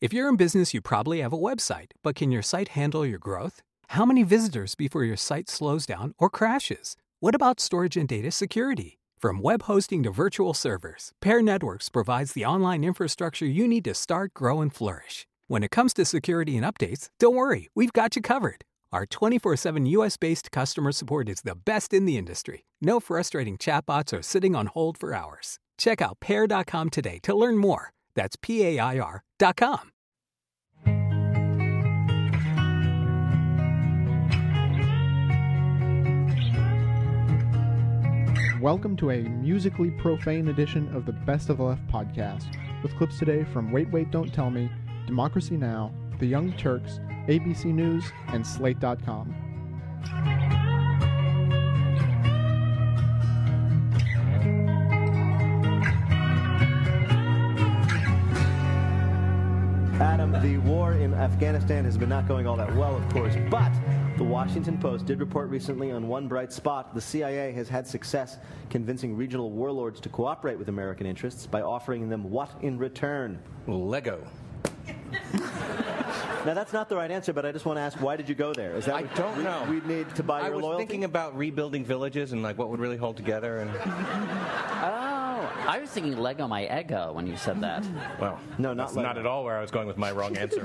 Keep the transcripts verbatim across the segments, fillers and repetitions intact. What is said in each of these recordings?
If you're in business, you probably have a website, but can your site handle your growth? How many visitors before your site slows down or crashes? What about storage and data security? From web hosting to virtual servers, Pair Networks provides the online infrastructure you need to start, grow, and flourish. When it comes to security and updates, don't worry, we've got you covered. Our twenty-four seven U S-based customer support is the best in the industry. No frustrating chatbots or sitting on hold for hours. Check out pair dot com today to learn more. That's P A I R dot com. Welcome to a musically profane edition of the Best of the Left podcast, with clips today from Wait, Wait, Don't Tell Me, Democracy Now!, The Young Turks, A B C News, and Slate dot com. Adam, the war in Afghanistan has been not going all that well, of course, but the Washington Post did report recently on one bright spot. The C I A has had success convincing regional warlords to cooperate with American interests by offering them what in return? Lego. Now, that's not the right answer, but I just want to ask, why did you go there? Is that I what don't we, know. We'd need to buy I your was loyalty? thinking about rebuilding villages and like what would really hold together. And Oh, I was thinking Lego my Eggo when you said that. well, No, not that's Lego. not at all where I was going with my wrong answer.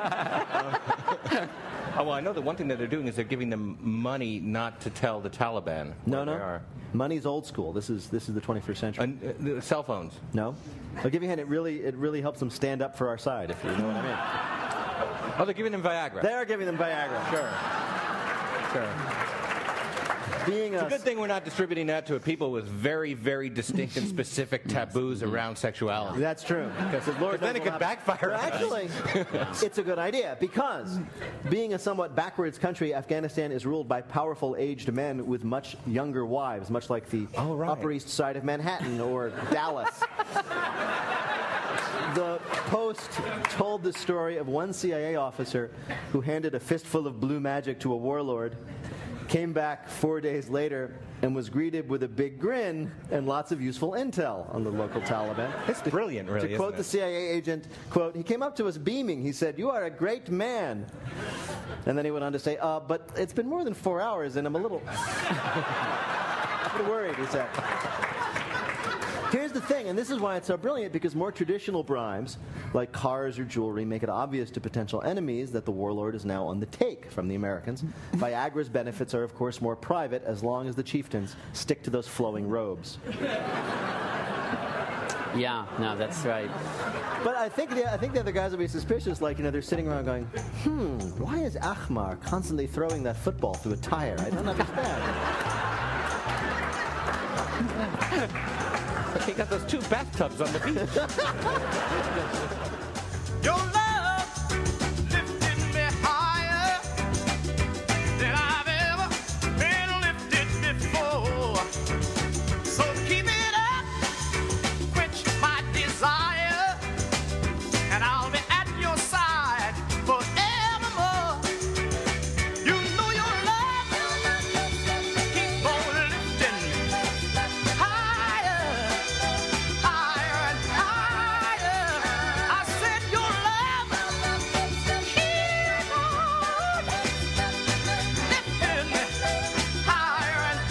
Oh, well, I know that one thing that they're doing is they're giving them money not to tell the Taliban No, where no. they are. Money's old school. This is this is the twenty-first century. And, uh, the cell phones. No? I'll give you a hint. It really, it really helps them stand up for our side, if you know what I mean. Oh, they're giving them Viagra. They are giving them Viagra. Sure. Sure. Being It's a, a good thing we're not distributing that to people with very, very distinct and specific taboos around sexuality. That's true. Because then it could backfire on us. Actually, it's a good idea because being a somewhat backwards country, Afghanistan is ruled by powerful aged men with much younger wives, much like the Oh, right. Upper East Side of Manhattan or Dallas. The Post told the story of one C I A officer who handed a fistful of blue magic to a warlord, came back four days later, and was greeted with a big grin and lots of useful intel on the local Taliban. It's brilliant, really, To quote isn't the it? C I A agent, quote, he came up to us beaming. He said, "You are a great man." And then he went on to say, uh, but it's been more than four hours, and I'm a little, a little worried, he said. Here's the thing, and this is why it's so brilliant, because more traditional bribes, like cars or jewelry, make it obvious to potential enemies that the warlord is now on the take from the Americans. Viagra's benefits are, of course, more private as long as the chieftains stick to those flowing robes. Yeah, no, that's right. But I think the, I think the other guys will be suspicious, like, you know, they're sitting around going, hmm, why is Ahmar constantly throwing that football through a tire? I don't understand. He got those two bathtubs on the beach. Your love lifted me higher than I've ever been lifted before. So keep it up, quench my desire, and I'll be at your side forevermore. You know your love keep on lifting me higher. Higher and higher. I said your love keep on lifting me higher and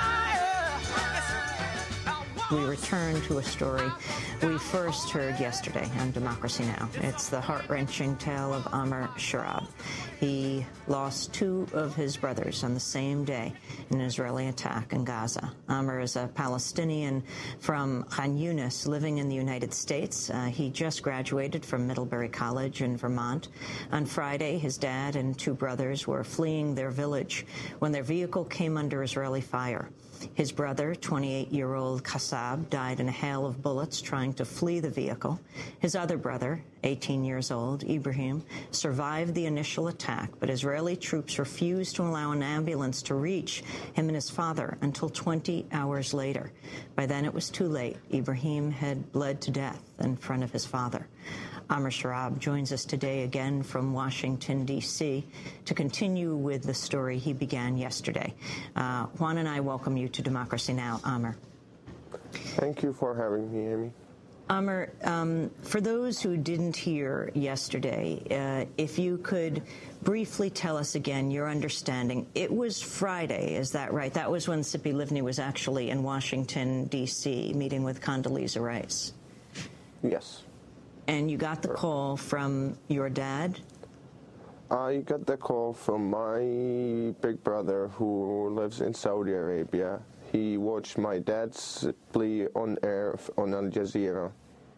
higher. We return to a story we first heard yesterday on Democracy Now! It's the heart-wrenching tale of Amr Sharab. He lost two of his brothers on the same day in an Israeli attack in Gaza. Amr is a Palestinian from Khan Yunis living in the United States. Uh, he just graduated from Middlebury College in Vermont. On Friday, his dad and two brothers were fleeing their village when their vehicle came under Israeli fire. His brother, twenty-eight-year-old Kassab, died in a hail of bullets trying to flee the vehicle. His other brother, eighteen years old, Ibrahim, survived the initial attack, but Israeli troops refused to allow an ambulance to reach him and his father until twenty hours later. By then it was too late. Ibrahim had bled to death in front of his father. Amr Sharab joins us today again from Washington, D C to continue with the story he began yesterday. Uh, Juan and I welcome you to Democracy Now!, Amr. Thank you for having me, Amy. Amr, um, for those who didn't hear yesterday, uh, if you could briefly tell us again your understanding. It was Friday, is that right? That was when Tzipi Livni was actually in Washington, D C, meeting with Condoleezza Rice. Yes. And you got the call from your dad? I got the call from my big brother who lives in Saudi Arabia. He watched my dad's plea on air on Al Jazeera.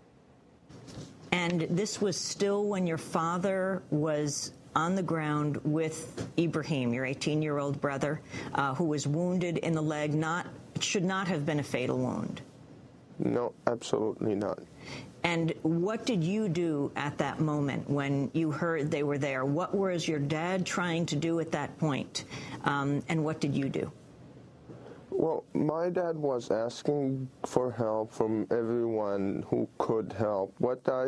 And this was still when your father was on the ground with Ibrahim, your eighteen-year-old brother, uh, who was wounded in the leg. Not, it should not have been a fatal wound. No, absolutely not. And what did you do at that moment when you heard they were there? What was your dad trying to do at that point? Um, and what did you do? Well, my dad was asking for help from everyone who could help. What I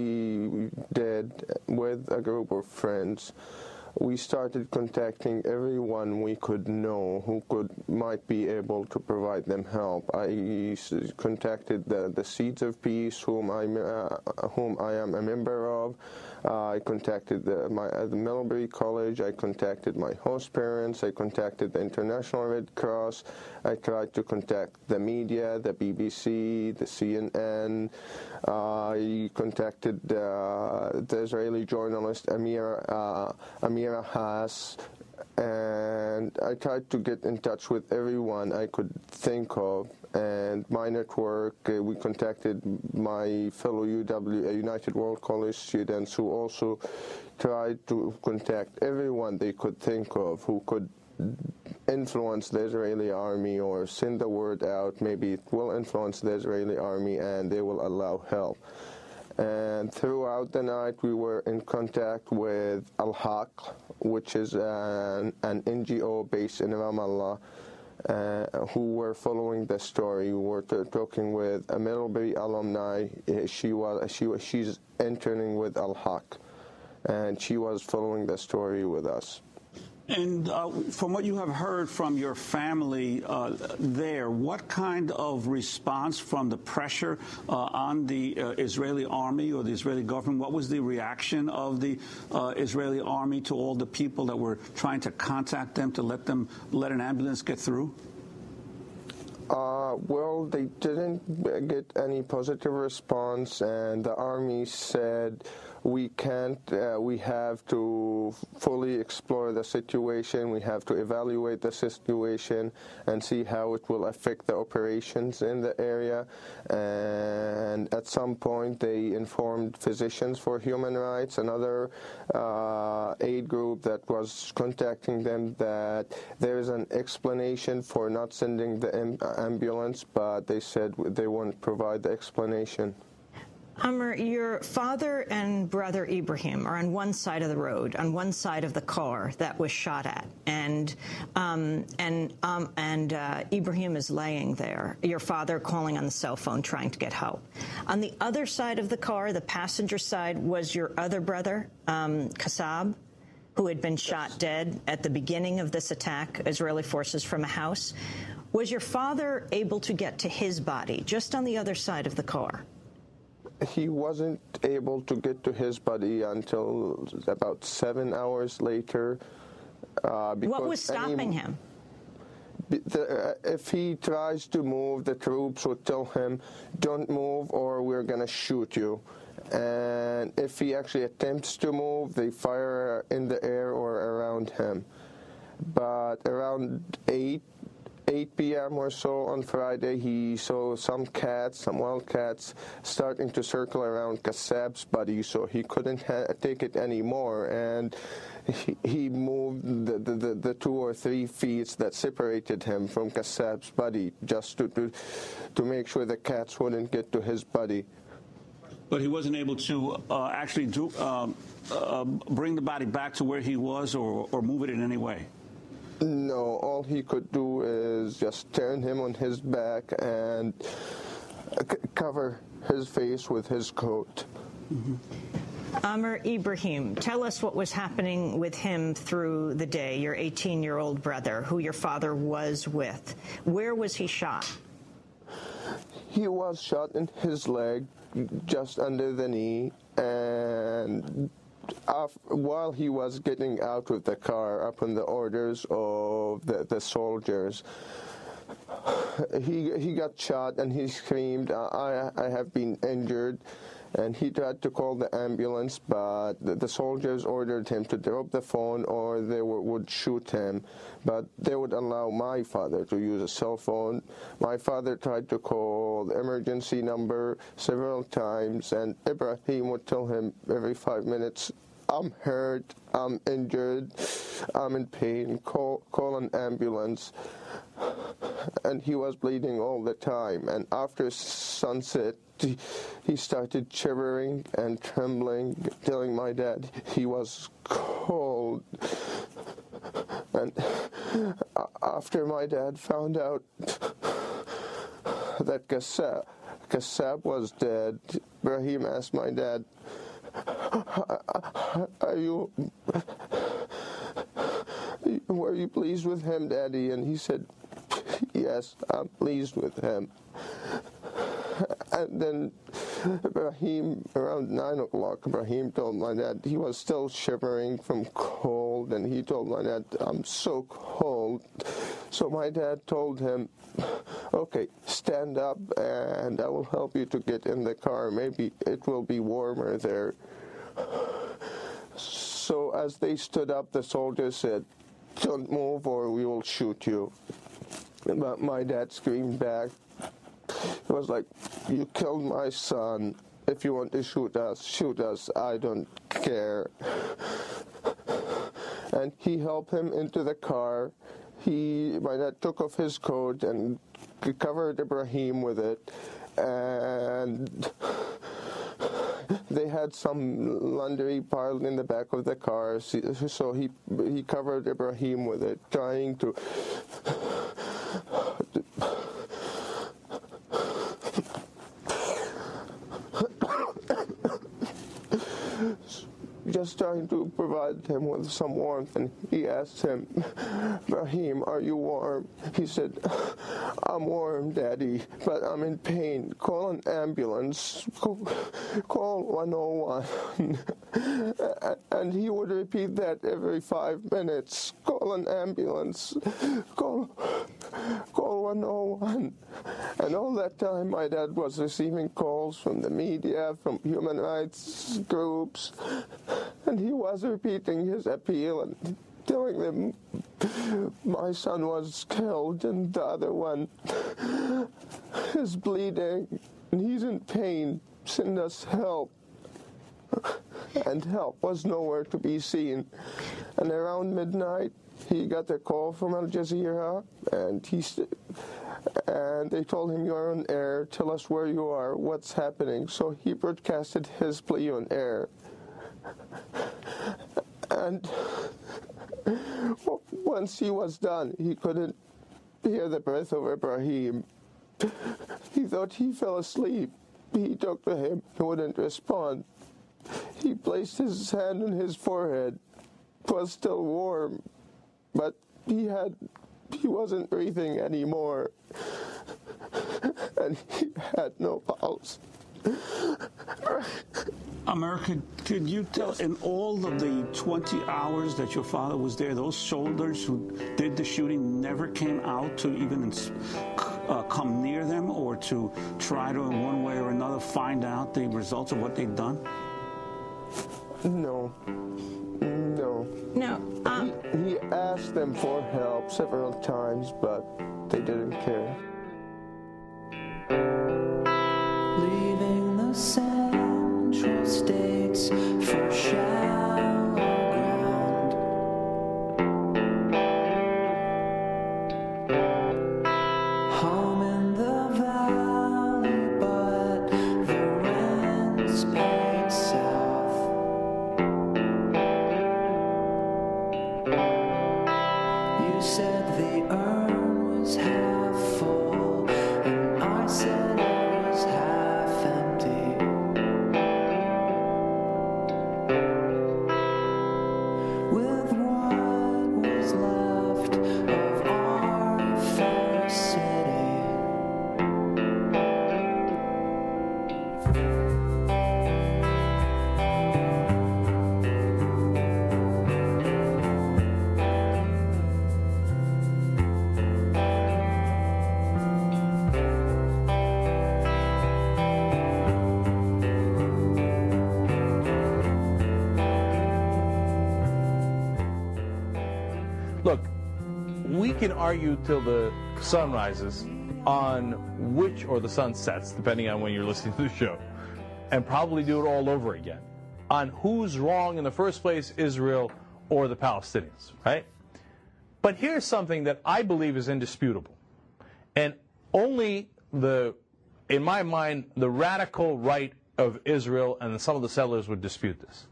did with a group of friends, we started contacting everyone we could know who could might be able to provide them help. I contacted the, the Seeds of Peace, whom I uh, whom I am a member of. Uh, I contacted the, my uh, the Middlebury College. I contacted my host parents. I contacted the International Red Cross. I tried to contact the media, the B B C, the C N N. Uh, I contacted uh, the Israeli journalist Amira uh, Amira Haas, and I tried to get in touch with everyone I could think of. And my network, uh, we contacted my fellow U W, uh, United World College students, who also tried to contact everyone they could think of who could influence the Israeli army or send the word out. Maybe it will influence the Israeli army and they will allow help. And throughout the night, we were in contact with Al-Haq, which is an, an N G O based in Ramallah, uh, who were following the story. We were t- talking with a Middlebury alumni. She was she was she's interning with Al-Haq, and she was following the story with us. And uh, from what you have heard from your family uh, there, what kind of response from the pressure uh, on the uh, Israeli army or the Israeli government? What was the reaction of the uh, Israeli army to all the people that were trying to contact them to let them let an ambulance get through? Uh, well, they didn't get any positive response, and the army said, we can't, uh, we have to fully explore the situation, we have to evaluate the situation and see how it will affect the operations in the area. And at some point they informed Physicians for Human Rights, another uh, aid group that was contacting them, that there is an explanation for not sending the am- ambulance, but they said they won't provide the explanation. Amr, your father and brother Ibrahim are on one side of the road, on one side of the car that was shot at, and um, and um, and uh, Ibrahim is laying there. Your father calling on the cell phone, trying to get help. On the other side of the car, the passenger side, was your other brother, um, Kassab, who had been shot dead at the beginning of this attack, Israeli forces from a house. Was your father able to get to his body just on the other side of the car? He wasn't able to get to his body until about seven hours later. Uh, because what was stopping any, him? The, uh, if he tries to move, the troops would tell him, don't move or we're going to shoot you. And if he actually attempts to move, they fire in the air or around him. But around eight p.m. or so on Friday, he saw some cats, some wild cats, starting to circle around Kassab's body, so he couldn't ha- take it anymore, and he, he moved the, the, the two or three feet that separated him from Kassab's body just to, to, to make sure the cats wouldn't get to his body. But he wasn't able to uh, actually do, uh, uh, bring the body back to where he was or, or move it in any way? No, all he could do is just turn him on his back and c- cover his face with his coat. Mm-hmm. Amr Ibrahim, tell us what was happening with him through the day, your eighteen-year-old brother, who your father was with. Where was he shot? He was shot in his leg just under the knee, and af- while he was getting out of the car upon the orders of the, the soldiers, he he got shot and he screamed, I, I have been injured. And he tried to call the ambulance, but the, the soldiers ordered him to drop the phone or they w- would shoot him. But they would allow my father to use a cell phone. My father tried to call the emergency number several times, and Ibrahim would tell him every five minutes, I'm hurt, I'm injured, I'm in pain, call, call an ambulance. And he was bleeding all the time. And after sunset, he, he started shivering and trembling, telling my dad he was cold. And after my dad found out that Kassab, Kassab was dead, Ibrahim asked my dad, are you... were you pleased with him, Daddy? And he said, yes, I'm pleased with him. And then Ibrahim, around nine o'clock, Ibrahim told my dad, he was still shivering from cold, and he told my dad, I'm so cold. So my dad told him, okay, stand up and I will help you to get in the car. Maybe it will be warmer there. So as they stood up, the soldier said, don't move or we will shoot you. But my dad screamed back. It was like, you killed my son. If you want to shoot us, shoot us. I don't care. And he helped him into the car. He, my dad took off his coat and covered Ibrahim with it. And they had some laundry piled in the back of the car, so he he covered Ibrahim with it, trying to just trying to provide him with some warmth. And he asked him, Ibrahim, are you warm? He said, I'm warm, Daddy, but I'm in pain. Call an ambulance. Call, call one oh one. And he would repeat that every five minutes. Call an ambulance. Call, call one oh one. And all that time, my dad was receiving calls from the media, from human rights groups, and he was repeating his appeal and telling them, my son was killed and the other one is bleeding and he's in pain. Send us help. And help was nowhere to be seen. And around midnight, he got a call from Al Jazeera, and he st- and they told him, you're on air, tell us where you are, what's happening. So he broadcasted his plea on air. And once he was done, he couldn't hear the breath of Ibrahim. He thought he fell asleep. He talked to him, he wouldn't respond. He placed his hand on his forehead. It was still warm, but he had, he wasn't breathing anymore. And he had no pulse. America, could you tell, in all of the twenty hours that your father was there, those soldiers who did the shooting never came out to even uh, come near them or to try to, in one way or another, find out the results of what they'd done? No. No. No. Um, he, he asked them for help several times, but they didn't care. Leaving the Central States for shallow ground. Home in the valley, but the rent's paid south. You said the urn was half full, and I said look, we can argue till the sun rises on which, or the sun sets, depending on when you're listening to the show, and probably do it all over again, on who's wrong in the first place, Israel or the Palestinians, right? But here's something that I believe is indisputable. And only the, in my mind, the radical right of Israel and some of the settlers would dispute this.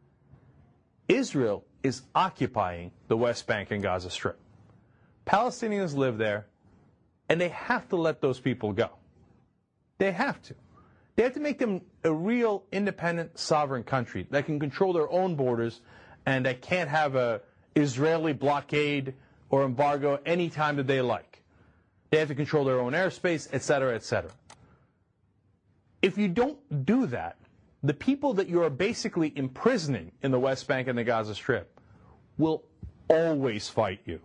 Israel is occupying the West Bank and Gaza Strip. Palestinians live there, and they have to let those people go. They have to. They have to make them a real independent, sovereign country that can control their own borders and that can't have a Israeli blockade or embargo any time that they like. They have to control their own airspace, et cetera, et cetera. If you don't do that, the people that you are basically imprisoning in the West Bank and the Gaza Strip will always fight you.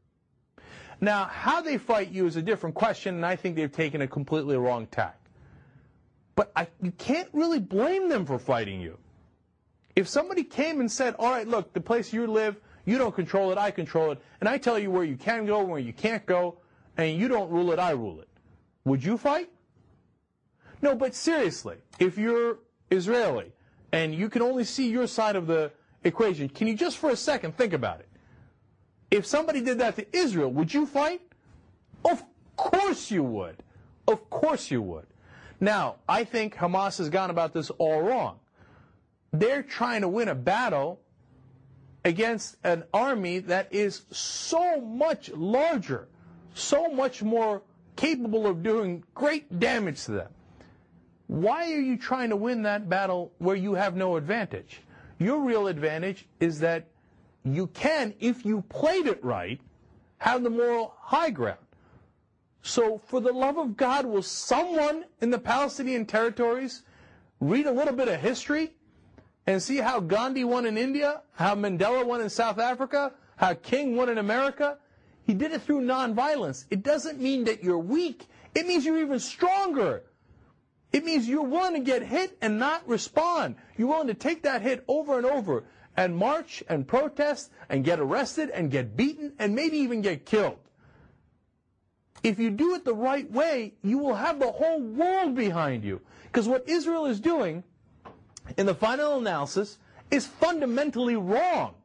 Now, how they fight you is a different question, and I think they've taken a completely wrong tack. But I, you can't really blame them for fighting you. If somebody came and said, all right, look, the place you live, you don't control it, I control it, and I tell you where you can go, where you can't go, and you don't rule it, I rule it, would you fight? No, but seriously, if you're Israeli and you can only see your side of the equation, can you just for a second think about it? If somebody did that to Israel, would you fight? Of course you would. Of course you would. Now, I think Hamas has gone about this all wrong. They're trying to win a battle against an army that is so much larger, so much more capable of doing great damage to them. Why are you trying to win that battle where you have no advantage? Your real advantage is that you can, if you played it right, have the moral high ground. So for the love of God, will someone in the Palestinian territories read a little bit of history and see how Gandhi won in India, how Mandela won in South Africa, how King won in America? He did it through nonviolence. It doesn't mean that you're weak. It means you're even stronger. It means you're willing to get hit and not respond. You're willing to take that hit over and over and march and protest and get arrested and get beaten and maybe even get killed. If you do it the right way, you will have the whole world behind you. Because what Israel is doing, in the final analysis, is fundamentally wrong.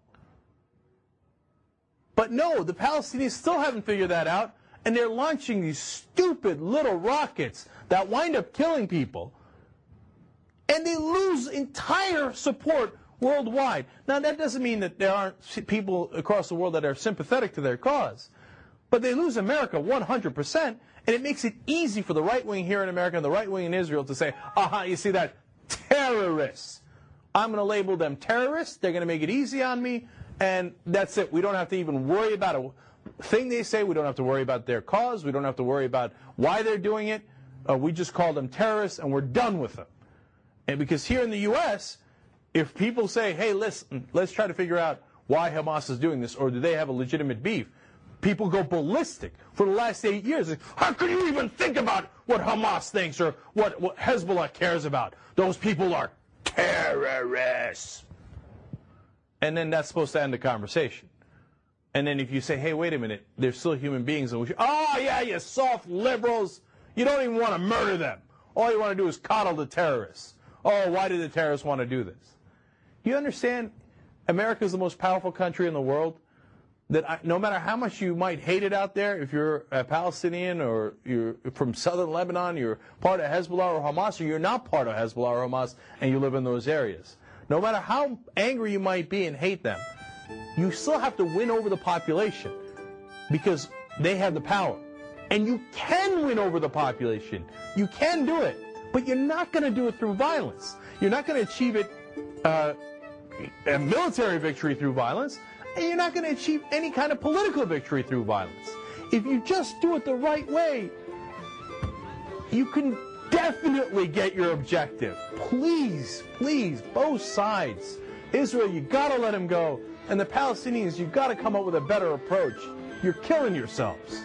But no, the Palestinians still haven't figured that out, and they're launching these stupid little rockets that wind up killing people. And they lose entire support worldwide. Now, that doesn't mean that there aren't people across the world that are sympathetic to their cause. But they lose America one hundred percent, and it makes it easy for the right wing here in America and the right wing in Israel to say, aha, you see that? Terrorists. I'm going to label them terrorists. They're going to make it easy on me, and that's it. We don't have to even worry about a thing they say. We don't have to worry about their cause. We don't have to worry about why they're doing it. Uh, we just call them terrorists, and we're done with them. And because here in the U S, if people say, hey, listen, let's try to figure out why Hamas is doing this, or do they have a legitimate beef, people go ballistic for the last eight years. How can you even think about what Hamas thinks or what, what Hezbollah cares about? Those people are terrorists. And then that's supposed to end the conversation. And then if you say, hey, wait a minute, they're still human beings, and we should, oh, yeah, you soft liberals. You don't even want to murder them. All you want to do is coddle the terrorists. Oh, why did the terrorists want to do this? You understand? America is the most powerful country in the world. That I, no matter how much you might hate it out there, if you're a Palestinian or you're from southern Lebanon, you're part of Hezbollah or Hamas, or you're not part of Hezbollah or Hamas, and you live in those areas. No matter how angry you might be and hate them, you still have to win over the population because they have the power. And you can win over the population. You can do it. But you're not going to do it through violence. You're not going to achieve it, uh, a military victory through violence. And you're not going to achieve any kind of political victory through violence. If you just do it the right way, you can definitely get your objective. Please, please, both sides. Israel, you got to let him go. And the Palestinians, you got to come up with a better approach. You're killing yourselves.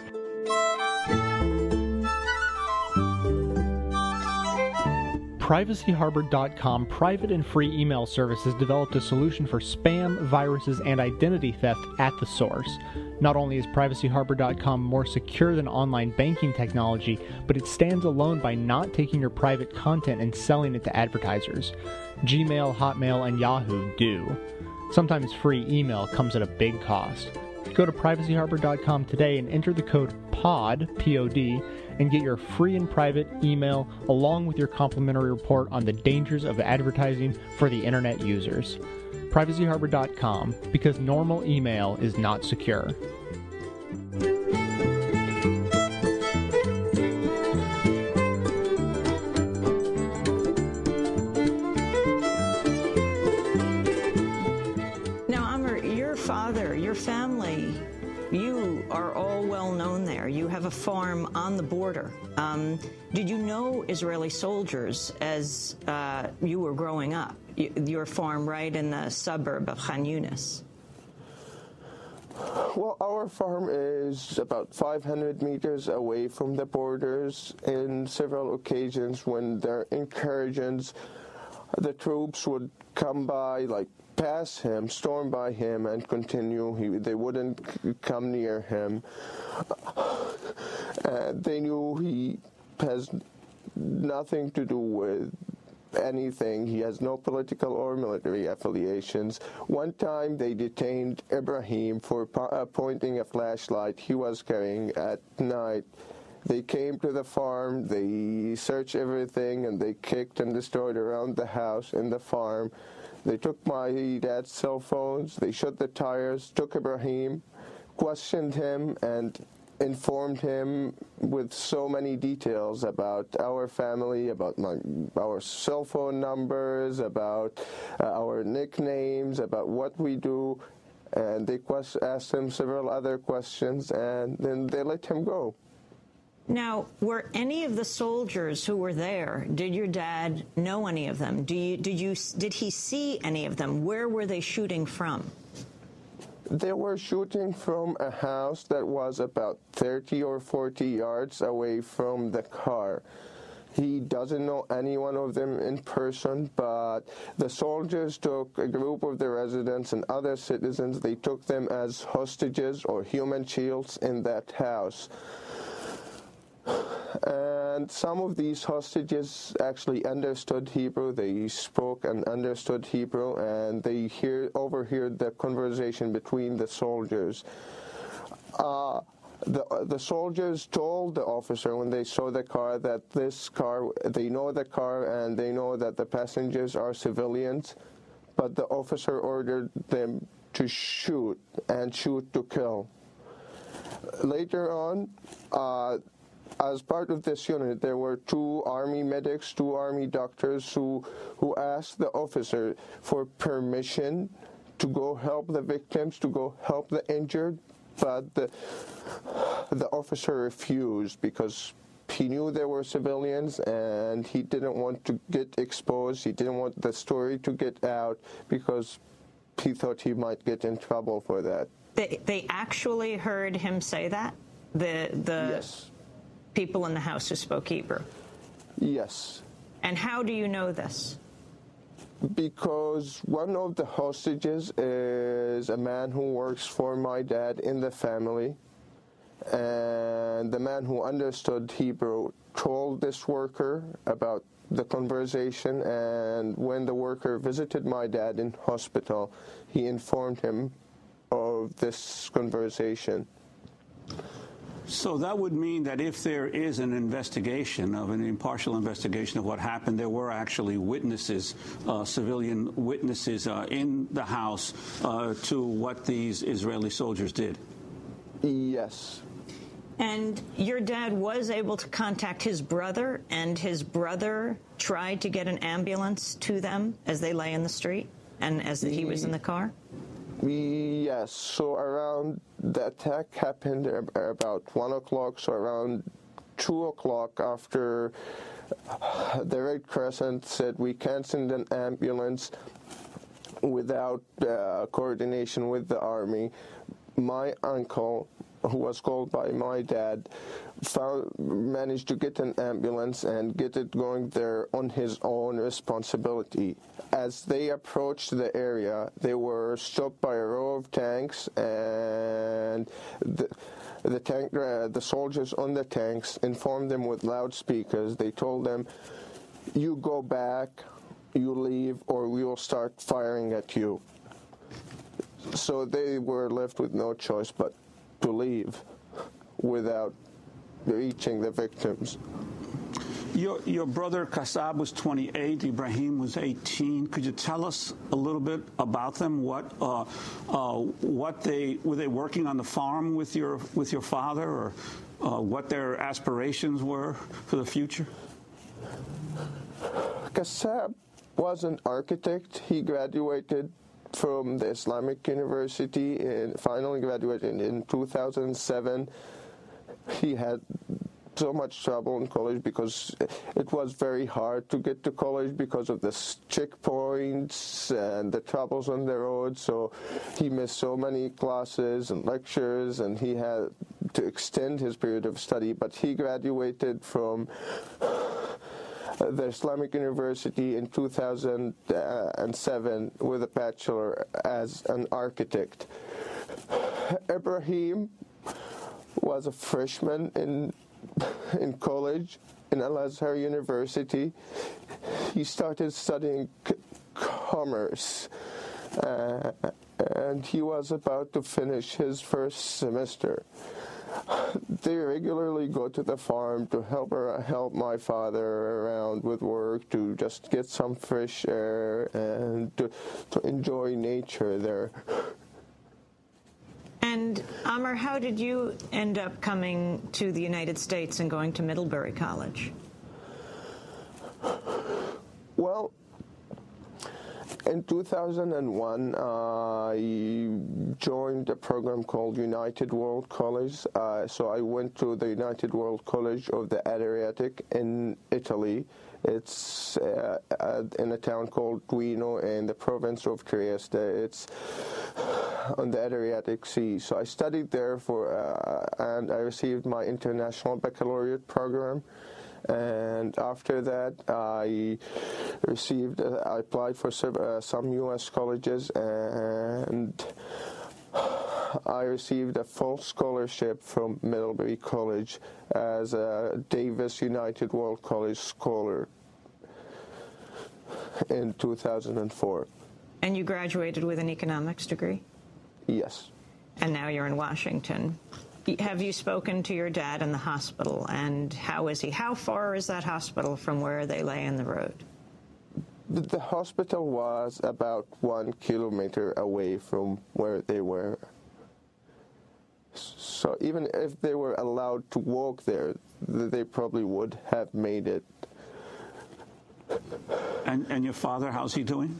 Privacy Harbor dot com private and free email service has developed a solution for spam, viruses, and identity theft at the source. Not only is Privacy Harbor dot com more secure than online banking technology, but it stands alone by not taking your private content and selling it to advertisers. Gmail, Hotmail, and Yahoo do. Sometimes free email comes at a big cost. Go to Privacy Harbor dot com today and enter the code POD, P O D, and get your free and private email along with your complimentary report on the dangers of advertising for the internet users. Privacy Harbor dot com, because normal email is not secure. Now, Amr, your father, your family, you are all well known there. You have a farm on the border. Um, did you know Israeli soldiers as uh, you were growing up? Y- your farm right in the suburb of Khan Yunis. Well, our farm is about five hundred meters away from the borders. In several occasions when there are incursions, the troops would come by, like pass him, storm by him, and continue. He, they wouldn't c- come near him. Uh, they knew he has nothing to do with anything. He has no political or military affiliations. One time they detained Ibrahim for po- uh, pointing a flashlight he was carrying at night. They came to the farm, they searched everything, and they kicked and destroyed around the house and the farm. They took my dad's cell phones, they shut the tires, took Ibrahim, questioned him, and informed him with so many details about our family, about my, our cell phone numbers, about uh, our nicknames, about what we do. And they quest- asked him several other questions, and then they let him go. Now, were any of the soldiers who were there, did your dad know any of them? Do you, did, you, did he see any of them? Where were they shooting from? They were shooting from a house that was about thirty or forty yards away from the car. He doesn't know any one of them in person, but the soldiers took a group of the residents and other citizens. They took them as hostages or human shields in that house. And some of these hostages actually understood Hebrew. They spoke and understood Hebrew, and they hear, overheard the conversation between the soldiers. Uh, the, the soldiers told the officer when they saw the car that this car, they know the car and they know that the passengers are civilians, but the officer ordered them to shoot and shoot to kill. Later on, uh, as part of this unit, there were two army medics, two army doctors who who asked the officer for permission to go help the victims, to go help the injured, but the, the officer refused because he knew there were civilians and he didn't want to get exposed. He didn't want the story to get out because he thought he might get in trouble for that. They, they actually heard him say that? The, the Yes. people in the house who spoke Hebrew? Yes. And how do you know this? Because one of the hostages is a man who works for my dad in the family, and the man who understood Hebrew told this worker about the conversation, and when the worker visited my dad in hospital, he informed him of this conversation. So that would mean that if there is an investigation, of an impartial investigation of what happened, there were actually witnesses, uh, civilian witnesses uh, in the house uh, to what these Israeli soldiers did. Yes. And your dad was able to contact his brother, and his brother tried to get an ambulance to them as they lay in the street and as he was in the car? Yes, so around the attack happened about one o'clock, so around two o'clock after the Red Crescent said we can't send an ambulance without uh, coordination with the army, my uncle who was called by my dad, found, managed to get an ambulance and get it going there on his own responsibility. As they approached the area, they were stopped by a row of tanks, and the, the tank, uh, the soldiers on the tanks informed them with loudspeakers. They told them, "You go back, you leave, or we will start firing at you." So they were left with no choice but to leave without reaching the victims. Your, your brother Kassab was twenty-eight, Ibrahim was eighteen. Could you tell us a little bit about them? What, uh, uh, what they were they working on the farm with your with your father, or uh, what their aspirations were for the future? Kassab was an architect. He graduated from the Islamic University and finally graduated in two thousand seven. He had so much trouble in college because it was very hard to get to college because of the checkpoints and the troubles on the road. So he missed so many classes and lectures, and he had to extend his period of study. But he graduated from the Islamic University in two thousand seven with a bachelor as an architect. Ibrahim was a freshman in in college in Al-Azhar University. He started studying c- commerce, uh, and he was about to finish his first semester. They regularly go to the farm to help her, help my father around with work, to just get some fresh air and to, to enjoy nature there. And Amr, how did you end up coming to the United States and going to Middlebury College? Well, in two thousand one, uh, I joined a program called United World College. Uh, so I went to the United World College of the Adriatic in Italy. It's uh, uh, in a town called Duino in the province of Trieste. It's on the Adriatic Sea. So I studied there for, uh, and I received my international baccalaureate program. And after that, I received, uh, I applied for uh, some U S colleges, and I received a full scholarship from Middlebury College as a Davis United World College scholar in two thousand four. And you graduated with an economics degree? Yes. And now you're in Washington. Have you spoken to your dad in the hospital, and how is he? How far is that hospital from where they lay in the road? The hospital was about one kilometer away from where they were. So even if they were allowed to walk there, they probably would have made it. And, and your father, how's he doing?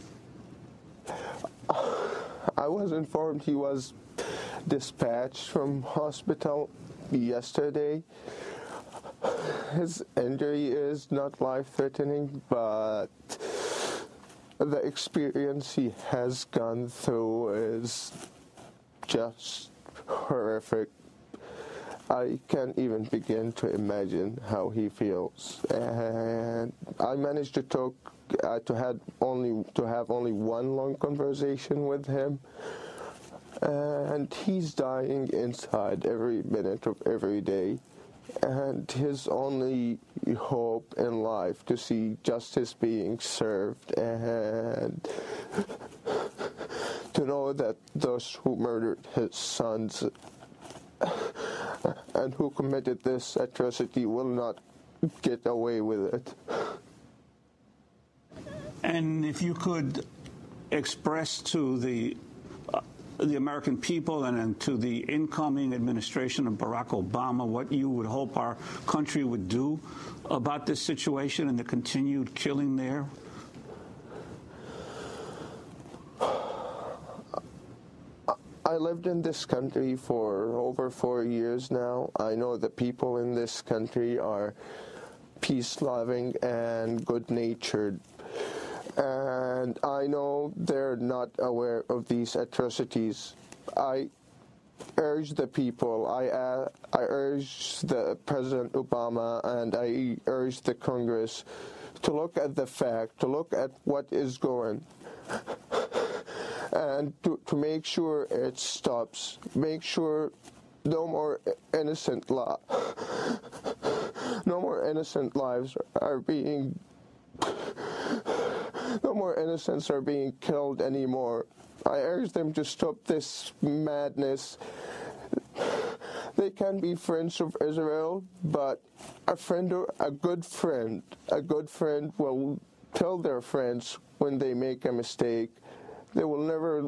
I was informed he was dispatched from hospital yesterday. His injury is not life-threatening, but the experience he has gone through is just horrific. I can't even begin to imagine how he feels. And I managed to talk, uh, to had only to have only one long conversation with him. And he's dying inside every minute of every day. And his only hope in life to see justice being served and to know that those who murdered his sons and who committed this atrocity will not get away with it. And if you could express to the uh, the American people and, and to the incoming administration of Barack Obama what you would hope our country would do about this situation and the continued killing there? I lived in this country for over four years now. I know the people in this country are peace-loving and good-natured. And I know they're not aware of these atrocities. I urge the people, I, uh, I urge the President Obama, and I urge the Congress to look at the fact, to look at what is going, and to, to make sure it stops. Make sure no more innocent li- no more innocent lives are being, no more innocents are being killed anymore. I urge them to stop this madness. They can be friends of Israel, but a friend, or a good friend, a good friend will tell their friends when they make a mistake. They will never,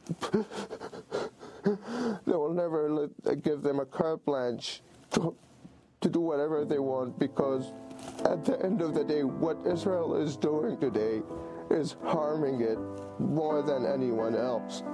they will never let, give them a carte blanche to, to do whatever they want, because at the end of the day, what Israel is doing today is harming it more than anyone else.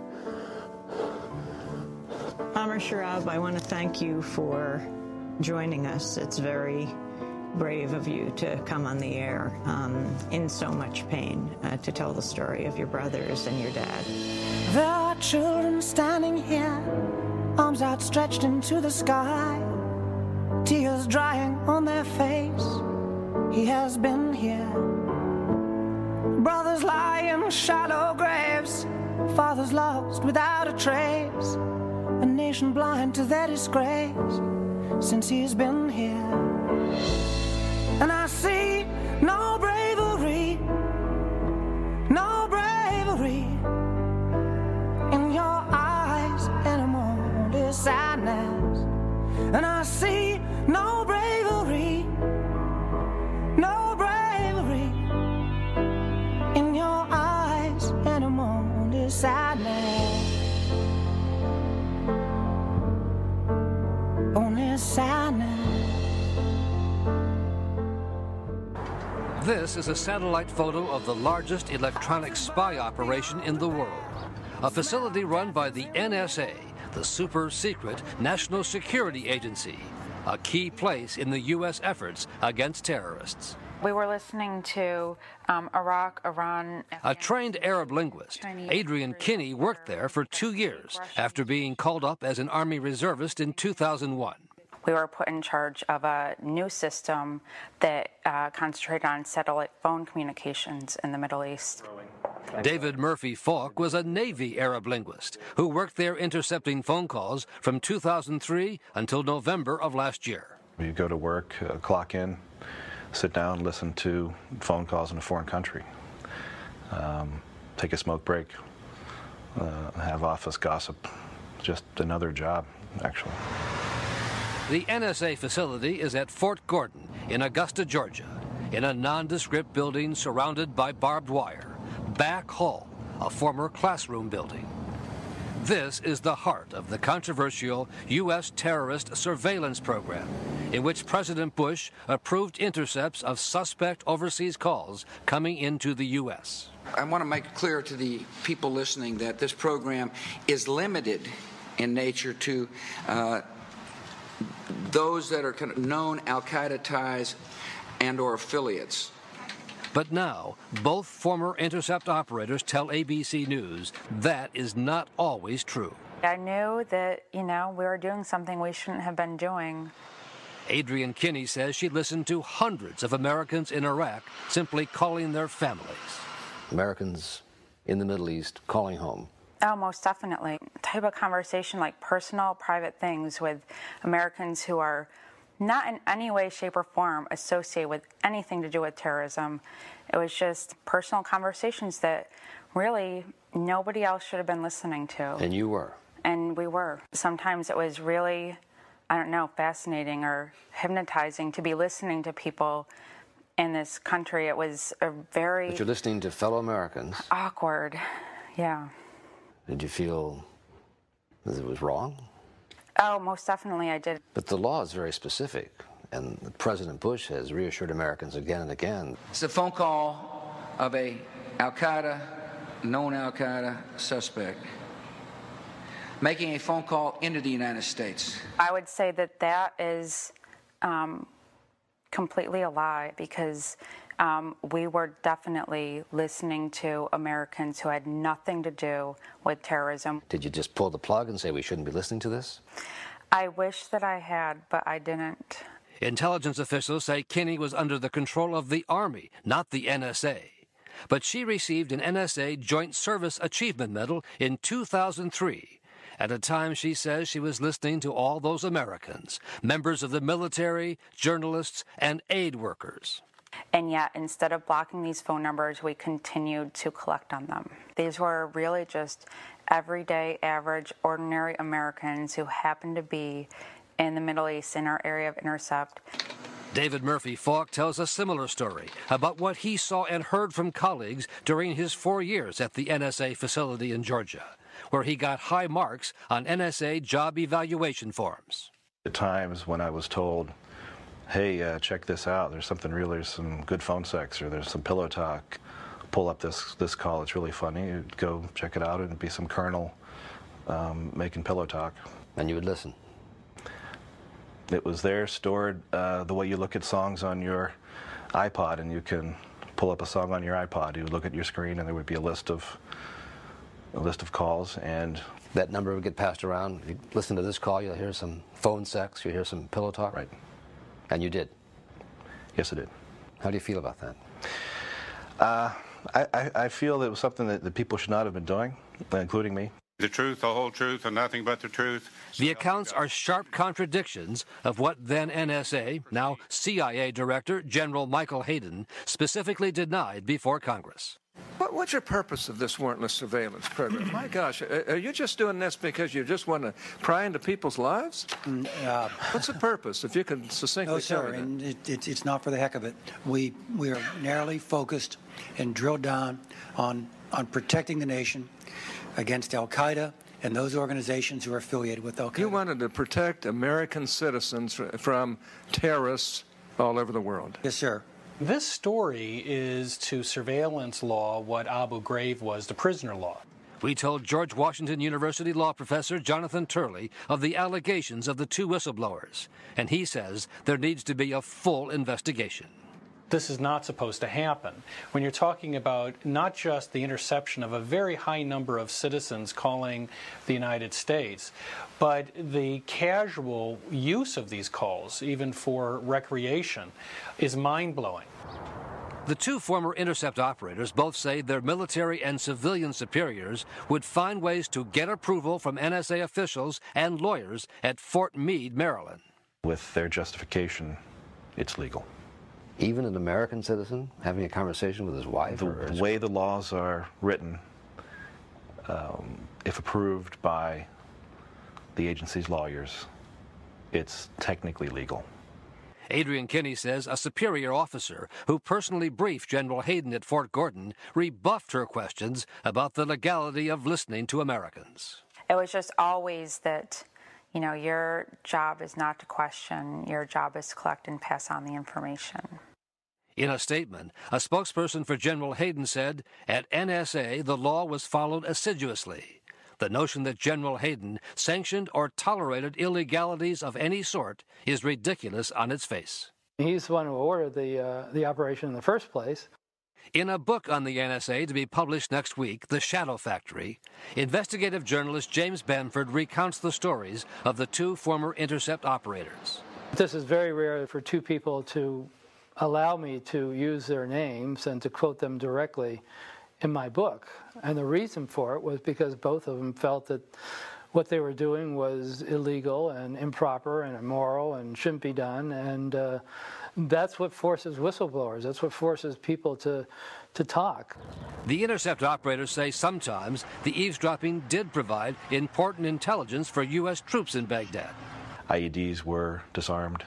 Amr Sharab, I want to thank you for joining us. It's very brave of you to come on the air um, in so much pain uh, to tell the story of your brothers and your dad. There are children standing here, arms outstretched into the sky, tears drying on their face. He has been here. Brothers lie in shallow graves, fathers lost without a trace, a nation blind to their disgrace since he's been here. And I see no bravery, no bravery in your eyes anymore, this sadness. And I see no bravery, no bravery in your eyes anymore, this sadness. Only sadness. This is a satellite photo of the largest electronic spy operation in the world, a facility run by the N S A, the super-secret National Security Agency, a key place in the U S efforts against terrorists. We were listening to um, Iraq, Iran. A trained Arab linguist, Adrian Kinney worked there for two years after being called up as an Army reservist in two thousand one. We were put in charge of a new system that uh, concentrated on satellite phone communications in the Middle East. David Murphy Falk was a Navy Arab linguist who worked there intercepting phone calls from two thousand three until November of last year. You go to work, uh, clock in, sit down, listen to phone calls in a foreign country, um, take a smoke break, uh, have office gossip. Just another job, actually. The N S A facility is at Fort Gordon in Augusta, Georgia, in a nondescript building surrounded by barbed wire. Back Hall, a former classroom building. This is the heart of the controversial U S terrorist surveillance program, in which President Bush approved intercepts of suspect overseas calls coming into the U S. I want to make it clear to the people listening that this program is limited in nature to uh, those that are kind of known al-Qaeda ties and or affiliates. But now, both former intercept operators tell A B C News that is not always true. I knew that, you know, we were doing something we shouldn't have been doing. Adrian Kinney says she listened to hundreds of Americans in Iraq simply calling their families. Americans in the Middle East calling home. Oh, most definitely. Type of conversation like personal, private things with Americans who are not in any way, shape, or form associated with anything to do with terrorism. It was just personal conversations that really nobody else should have been listening to. And you were. And we were. Sometimes it was really, I don't know, fascinating or hypnotizing to be listening to people in this country. It was a very... But you're listening to fellow Americans. Awkward, yeah. Did you feel that it was wrong? Oh, most definitely I did. But the law is very specific, and President Bush has reassured Americans again and again. It's a phone call of a al-Qaeda, known al-Qaeda suspect, making a phone call into the United States. I would say that that is um, completely a lie, because Um, we were definitely listening to Americans who had nothing to do with terrorism. Did you just pull the plug and say we shouldn't be listening to this? I wish that I had, but I didn't. Intelligence officials say Kinney was under the control of the Army, not the N S A. But she received an N S A Joint Service Achievement Medal in two thousand three, at a time she says she was listening to all those Americans, members of the military, journalists, and aid workers. And yet, instead of blocking these phone numbers, we continued to collect on them. These were really just everyday, average, ordinary Americans who happened to be in the Middle East in our area of intercept. David Murphy Falk tells a similar story about what he saw and heard from colleagues during his four years at the N S A facility in Georgia, where he got high marks on N S A job evaluation forms. At times when I was told, hey, uh, check this out, there's something real, there's some good phone sex, or there's some pillow talk, pull up this, this call, it's really funny, you'd go check it out, and it'd be some colonel um, making pillow talk. And you would listen? It was there, stored uh, the way you look at songs on your iPod, and you can pull up a song on your iPod. You would look at your screen, and there would be a list of a list of calls, and that number would get passed around. If you listen to this call, you'll hear some phone sex, you'll hear some pillow talk. Right. And you did? Yes, I did. How do you feel about that? Uh, I, I, I feel that it was something that, that people should not have been doing, including me. The truth, the whole truth, and nothing but the truth. The accounts are sharp contradictions of what then N S A, now C I A Director General Michael Hayden, specifically denied before Congress. What, what's your purpose of this warrantless surveillance program? My gosh, are, are you just doing this because you just want to pry into people's lives? Uh, What's the purpose, if you can succinctly no, tell sir, me that? and it, it, it's not for the heck of it. We we are narrowly focused and drilled down on on protecting the nation against al-Qaeda and those organizations who are affiliated with al-Qaeda. You wanted to protect American citizens from terrorists all over the world. Yes, sir. This story is to surveillance law what Abu Ghraib was to prisoner law. We told George Washington University law professor Jonathan Turley of the allegations of the two whistleblowers, and he says there needs to be a full investigation. This is not supposed to happen. When you're talking about not just the interception of a very high number of citizens calling the United States, but the casual use of these calls, even for recreation, is mind-blowing. The two former intercept operators both say their military and civilian superiors would find ways to get approval from N S A officials and lawyers at Fort Meade, Maryland. With their justification, it's legal. Even an American citizen having a conversation with his wife? The or his way the laws are written, um, if approved by the agency's lawyers, it's technically legal. Adrian Kinney says a superior officer who personally briefed General Hayden at Fort Gordon rebuffed her questions about the legality of listening to Americans. It was just always that, you know, your job is not to question, your job is to collect and pass on the information. In a statement, a spokesperson for General Hayden said, at N S A, the law was followed assiduously. The notion that General Hayden sanctioned or tolerated illegalities of any sort is ridiculous on its face. He's the one who ordered the, uh, the operation in the first place. In a book on the N S A to be published next week, The Shadow Factory, investigative journalist James Bamford recounts the stories of the two former intercept operators. This is very rare for two people to allow me to use their names and to quote them directly in my book. And the reason for it was because both of them felt that what they were doing was illegal and improper and immoral and shouldn't be done. And uh, that's what forces whistleblowers. That's what forces people to, to talk. The intercept operators say sometimes the eavesdropping did provide important intelligence for U S troops in Baghdad. I E Ds were disarmed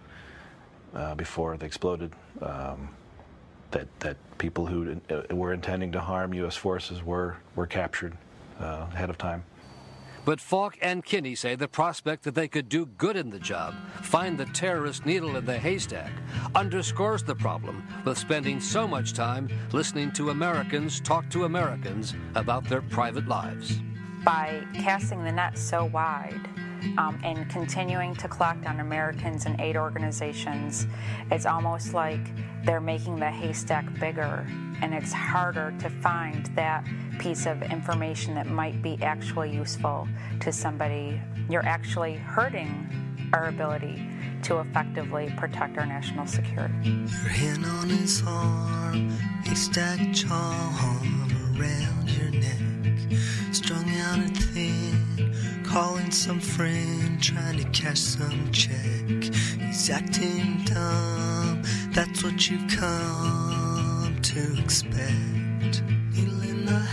uh, before they exploded. Um, that, that people who uh, were intending to harm U S forces were, were captured uh, ahead of time. But Falk and Kinney say the prospect that they could do good in the job, find the terrorist needle in the haystack, underscores the problem with spending so much time listening to Americans talk to Americans about their private lives. By casting the net so wide, Um, and continuing to collect on Americans and aid organizations, it's almost like they're making the haystack bigger, and it's harder to find that piece of information that might be actually useful to somebody. You're actually hurting our ability to effectively protect our national security. Your hand on his arm, haystack charm around your neck, strung out and thin, calling some friend, trying to cash some check. He's acting dumb, that's what you've come to expect. Needle in the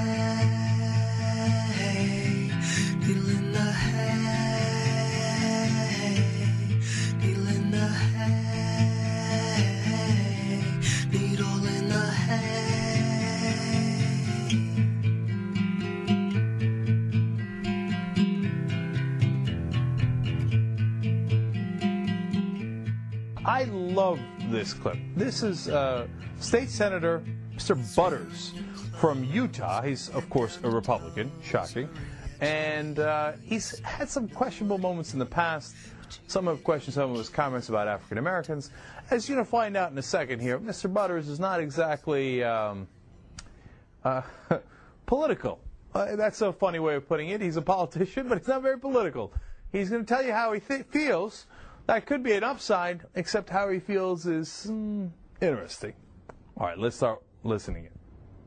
hay, needle in the hay, needle in the hay, needle in the hay. I love this clip. This is uh, State Senator Mister Butters from Utah. He's, of course, a Republican, shocking. And uh, he's had some questionable moments in the past. Some have questioned some of his comments about African Americans. As you're going to find out in a second here, Mister Butters is not exactly um, uh, political. Uh, that's a funny way of putting it. He's a politician, but he's not very political. He's going to tell you how he th- feels. That could be an upside, except how he feels is mm, interesting. All right, let's start listening in.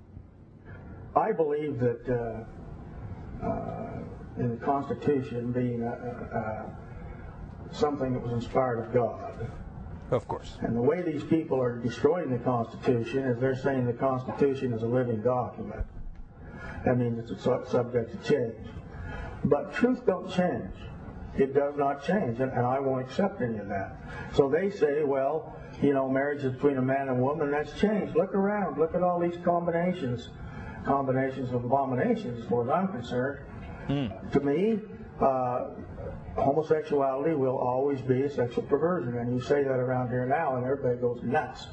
I believe that uh, uh, in the Constitution being uh, uh, something that was inspired of God. Of course. And the way these people are destroying the Constitution is they're saying the Constitution is a living document. That means it's a su- subject to change. But truth don't change. It does not change, and, and I won't accept any of that. So they say, well, you know, marriage is between a man and a woman, and that's changed. Look around. Look at all these combinations, combinations of abominations, as far as I'm concerned. Mm. To me, uh, homosexuality will always be a sexual perversion, and you say that around here now, and everybody goes nuts.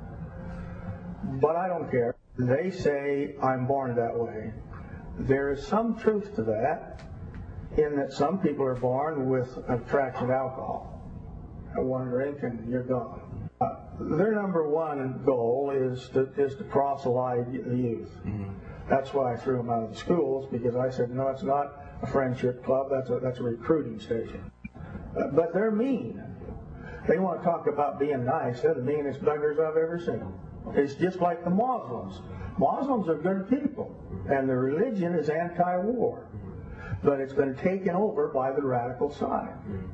But I don't care. They say I'm born that way. There is some truth to that, in that some people are born with attraction to alcohol. One drink and you're gone. Uh, their number one goal is to, is to proselyte the youth. Mm-hmm. That's why I threw them out of the schools, because I said, no, it's not a friendship club, that's a, that's a recruiting station. Uh, but they're mean. They want to talk about being nice. They're the meanest buggers I've ever seen. It's just like the Muslims. Muslims are good people, and their religion is anti-war. But it's been taken over by the radical side.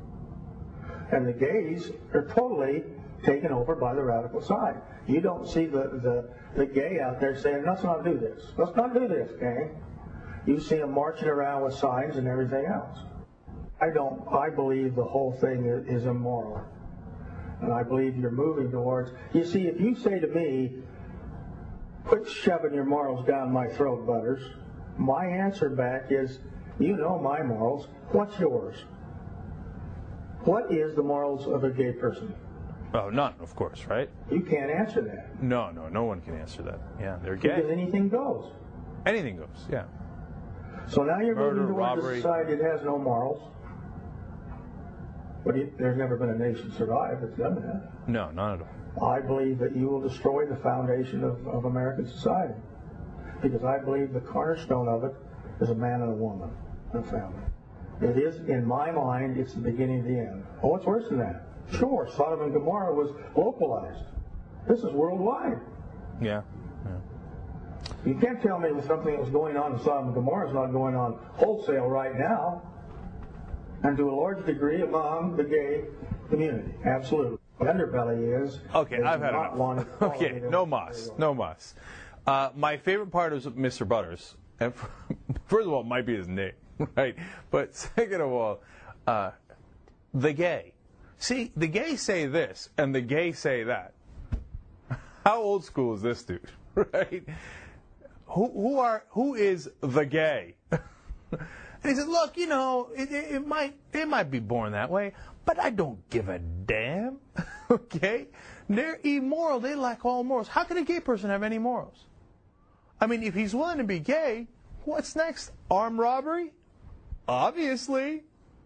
And the gays are totally taken over by the radical side. You don't see the, the, the gay out there saying, let's not do this. Let's not do this, gang. You see them marching around with signs and everything else. I don't, I believe the whole thing is, is immoral. And I believe you're moving towards, you see, if you say to me, quit shoving your morals down my throat, Butters, my answer back is, you know my morals. What's yours? What is the morals of a gay person? Oh, none, of course, right? You can't answer that. No, no, no one can answer that. Yeah, they're gay. Because anything goes. Anything goes, yeah. So now you're Murder, moving towards robbery. a society that has no morals. But it, there's never been a nation survive that's done that. No, not at all. I believe that you will destroy the foundation of, of American society. Because I believe the cornerstone of it is a man and a woman and a family. It is, in my mind, it's the beginning of the end. Oh, it's worse than that. Sure, Sodom and Gomorrah was localized. This is worldwide. Yeah. yeah. You can't tell me that something that was going on in Sodom and Gomorrah is not going on wholesale right now, and to a large degree among the gay community. Absolutely. The underbelly is... Okay, I've had not enough. Okay, no mas, no mas. Uh, my favorite part of Mister Butters, and first of all, it might be his name, right? But second of all, uh, the gay. See, the gay say this, and the gay say that. How old school is this dude, right? Who, who are, who is the gay? And he said, look, you know, it, it, it might, it might be born that way, but I don't give a damn, okay? They're immoral. They lack all morals. How can a gay person have any morals? I mean, if he's willing to be gay, what's next? Armed robbery? Obviously.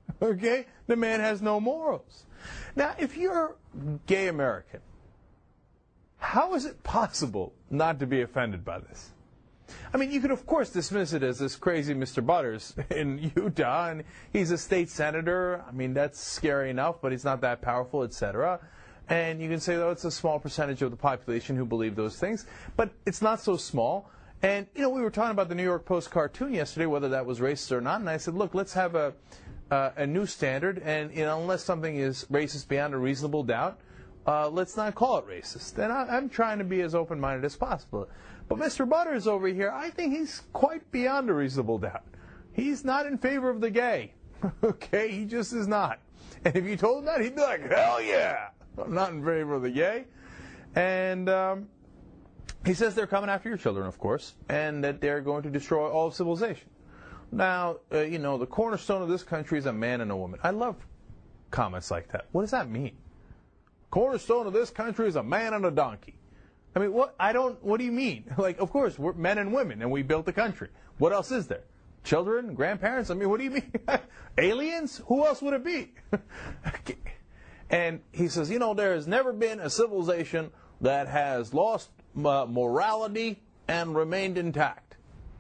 Okay? The man has no morals. Now, if you're gay American, how is it possible not to be offended by this? I mean, you could, of course, dismiss it as this crazy Mister Butters in Utah, and he's a state senator. I mean, that's scary enough, but he's not that powerful, et cetera. And you can say, oh, it's a small percentage of the population who believe those things, but it's not so small. And, you know, we were talking about the New York Post cartoon yesterday, whether that was racist or not, and I said, look, let's have a, uh, a new standard, and you know, unless something is racist beyond a reasonable doubt, uh, let's not call it racist. And I, I'm trying to be as open-minded as possible. But Mister Butters over here, I think he's quite beyond a reasonable doubt. He's not in favor of the gay. Okay? He just is not. And if you told him that, he'd be like, hell yeah! I'm not in favor of the gay. And um, he says they're coming after your children, of course, and that they're going to destroy all of civilization. Now, uh, you know, the cornerstone of this country is a man and a woman. I love comments like that. What does that mean? Cornerstone of this country is a man and a donkey. I mean, what? I don't, what do you mean? Like, of course, we're men and women, and we built the country. What else is there? Children, grandparents? I mean, what do you mean? Aliens? Who else would it be? And he says, you know, there has never been a civilization that has lost uh, morality and remained intact.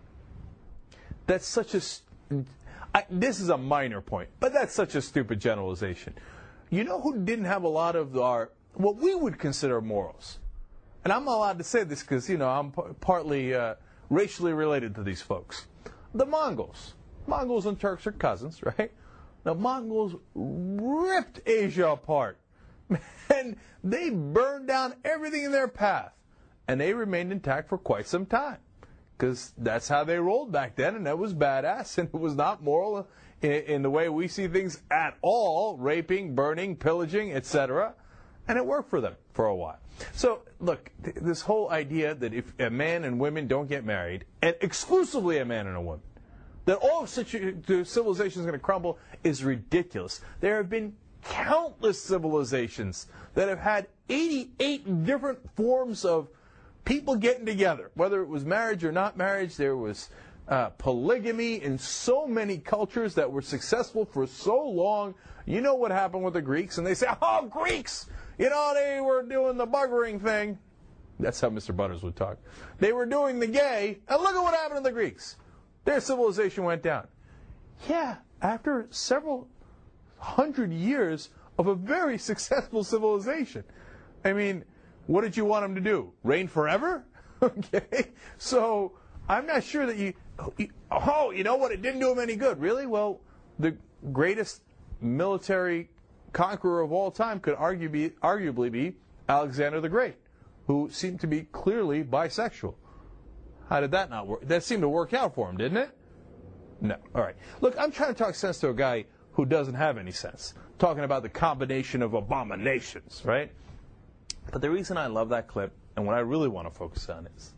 That's such a... I, this is a minor point, but that's such a stupid generalization. You know who didn't have a lot of our, what we would consider morals? And I'm not allowed to say this because, you know, I'm p- partly uh, racially related to these folks. The Mongols. Mongols and Turks are cousins, right? The Mongols ripped Asia apart. And they burned down everything in their path. And they remained intact for quite some time. Because that's how they rolled back then, and that was badass, and it was not moral in, in the way we see things at all, raping, burning, pillaging, et cetera. And it worked for them for a while. So, look, th- this whole idea that if a man and women don't get married, and exclusively a man and a woman, that all of situ- civilization is going to crumble is ridiculous. There have been countless civilizations that have had eighty-eight different forms of people getting together, whether it was marriage or not marriage. There was uh, polygamy in so many cultures that were successful for so long. You know what happened with the Greeks, and they say, oh, Greeks, you know, they were doing the buggering thing. That's how Mister Butters would talk. They were doing the gay, and look at what happened to the Greeks. Their civilization went down. Yeah, after several hundred years of a very successful civilization. I mean, what did you want them to do? Reign forever? Okay. So I'm not sure that you, you, oh, you know what? It didn't do them any good. Really? Well, the greatest military conqueror of all time could argue be, arguably be Alexander the Great, who seemed to be clearly bisexual. How did that not work? That seemed to work out for him, didn't it? No. All right. Look, I'm trying to talk sense to a guy who doesn't have any sense. Talking about the combination of abominations, right? But the reason I love that clip, and what I really want to focus on is,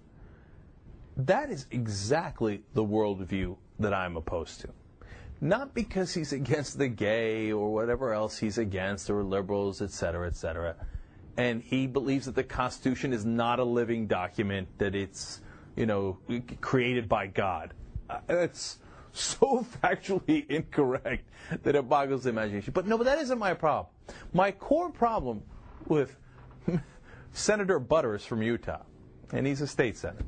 that is exactly the worldview that I'm opposed to. Not because he's against the gay or whatever else he's against, or liberals, et cetera, et cetera. And he believes that the Constitution is not a living document, that it's, you know, created by God. Uh, that's so factually incorrect that it boggles the imagination. But no, but that isn't my problem. My core problem with Senator Butters from Utah, and he's a state senator,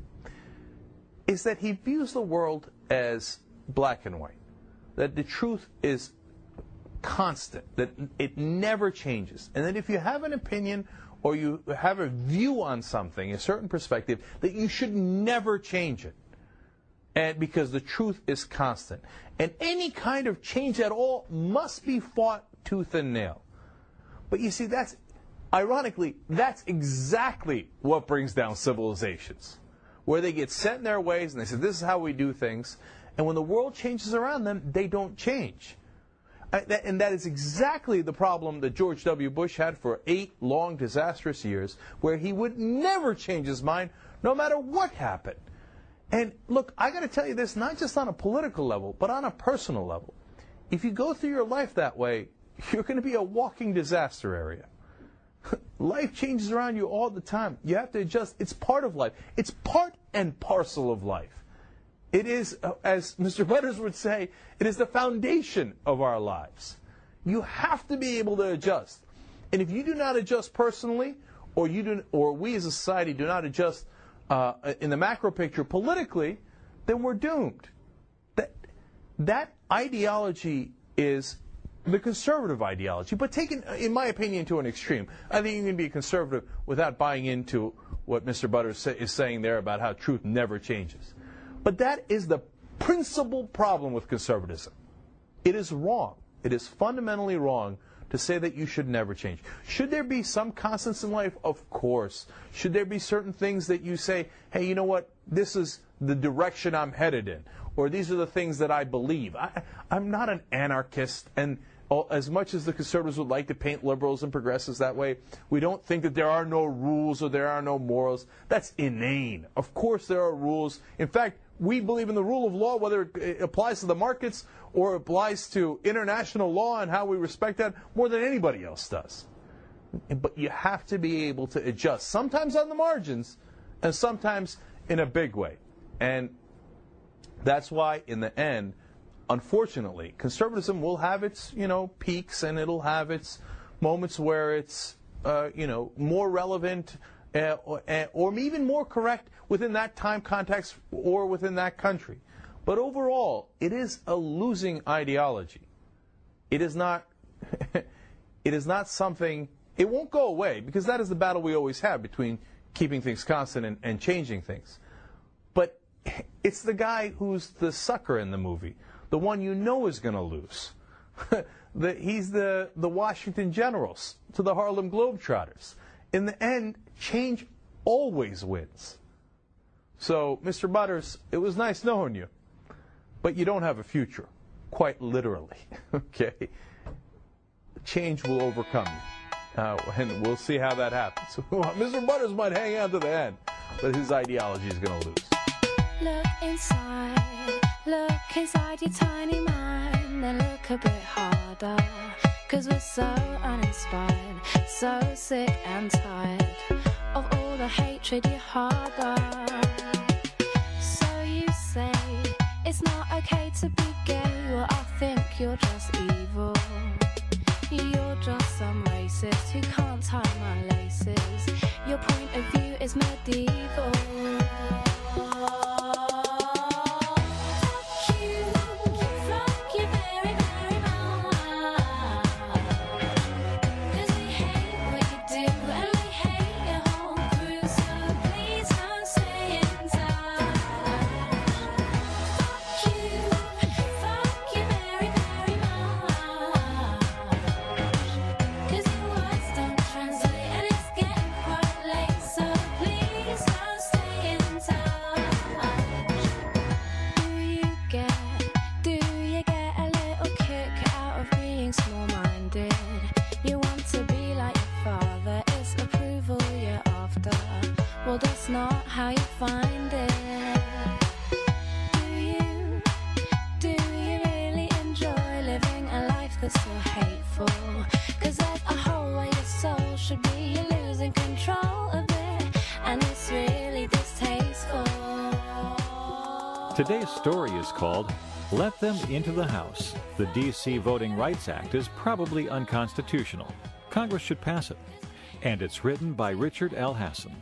is that he views the world as black and white, that the truth is constant, that it never changes, and that if you have an opinion or you have a view on something, a certain perspective, that you should never change it, and because the truth is constant. And any kind of change at all must be fought tooth and nail. But you see, that's ironically, that's exactly what brings down civilizations, where they get set in their ways and they say, this is how we do things. And when the world changes around them, they don't change. And that is exactly the problem that George W. Bush had for eight long, disastrous years, where he would never change his mind, no matter what happened. And look, I got to tell you this, not just on a political level, but on a personal level. If you go through your life that way, you're going to be a walking disaster area. Life changes around you all the time. You have to adjust. It's part of life. It's part and parcel of life. It is, uh, as Mister Butters would say, it is the foundation of our lives. You have to be able to adjust. And if you do not adjust personally, or you do, or we as a society do not adjust uh, in the macro picture politically, then we're doomed. That that ideology is the conservative ideology, but taken, in my opinion, to an extreme. I think you can be a conservative without buying into what Mister Butters is saying there about how truth never changes. But that is the principal problem with conservatism. It is wrong. It is fundamentally wrong to say that you should never change. Should there be some constants in life? Of course. Should there be certain things that you say, hey, you know what, this is the direction I'm headed in, or these are the things that I believe. I, I'm not an anarchist, and as much as the conservatives would like to paint liberals and progressives that way, we don't think that there are no rules or there are no morals. That's inane. Of course there are rules. In fact, we believe in the rule of law, whether it applies to the markets or applies to international law and how we respect that, more than anybody else does. But you have to be able to adjust, sometimes on the margins and sometimes in a big way. And that's why, in the end, unfortunately, conservatism will have its, you know, peaks, and it'll have its moments where it's, uh, you know, more relevant uh, or, uh, or even more correct within that time context or within that country. But overall, it is a losing ideology. It is not. It is not something. It won't go away, because that is the battle we always have between keeping things constant and, and changing things. But it's the guy who's the sucker in the movie, the one you know is going to lose. the, he's the, the Washington Generals to the Harlem Globetrotters. In the end, change always wins. So, Mister Butters, it was nice knowing you, but you don't have a future, quite literally. Okay? Change will overcome you, uh, and we'll see how that happens. Mister Butters might hang out to the end, but his ideology is going to lose. Look inside, look inside your tiny mind, then look a bit harder, 'cause we're so uninspired, so sick and tired of all the hatred you harbor. So you say it's not okay to be gay, well I think you're just evil. You're just some racist who can't tie my laces. Your point of view is medieval. Well, that's not how you find it. Do you, do you really enjoy living a life that's so hateful? 'Cause there's a hole where your soul should be, you're losing control of it, and it's really distasteful. Today's story is called Let Them Into the House. The D C Voting Rights Act is probably unconstitutional. Congress should pass it. And it's written by Richard L. Hassan.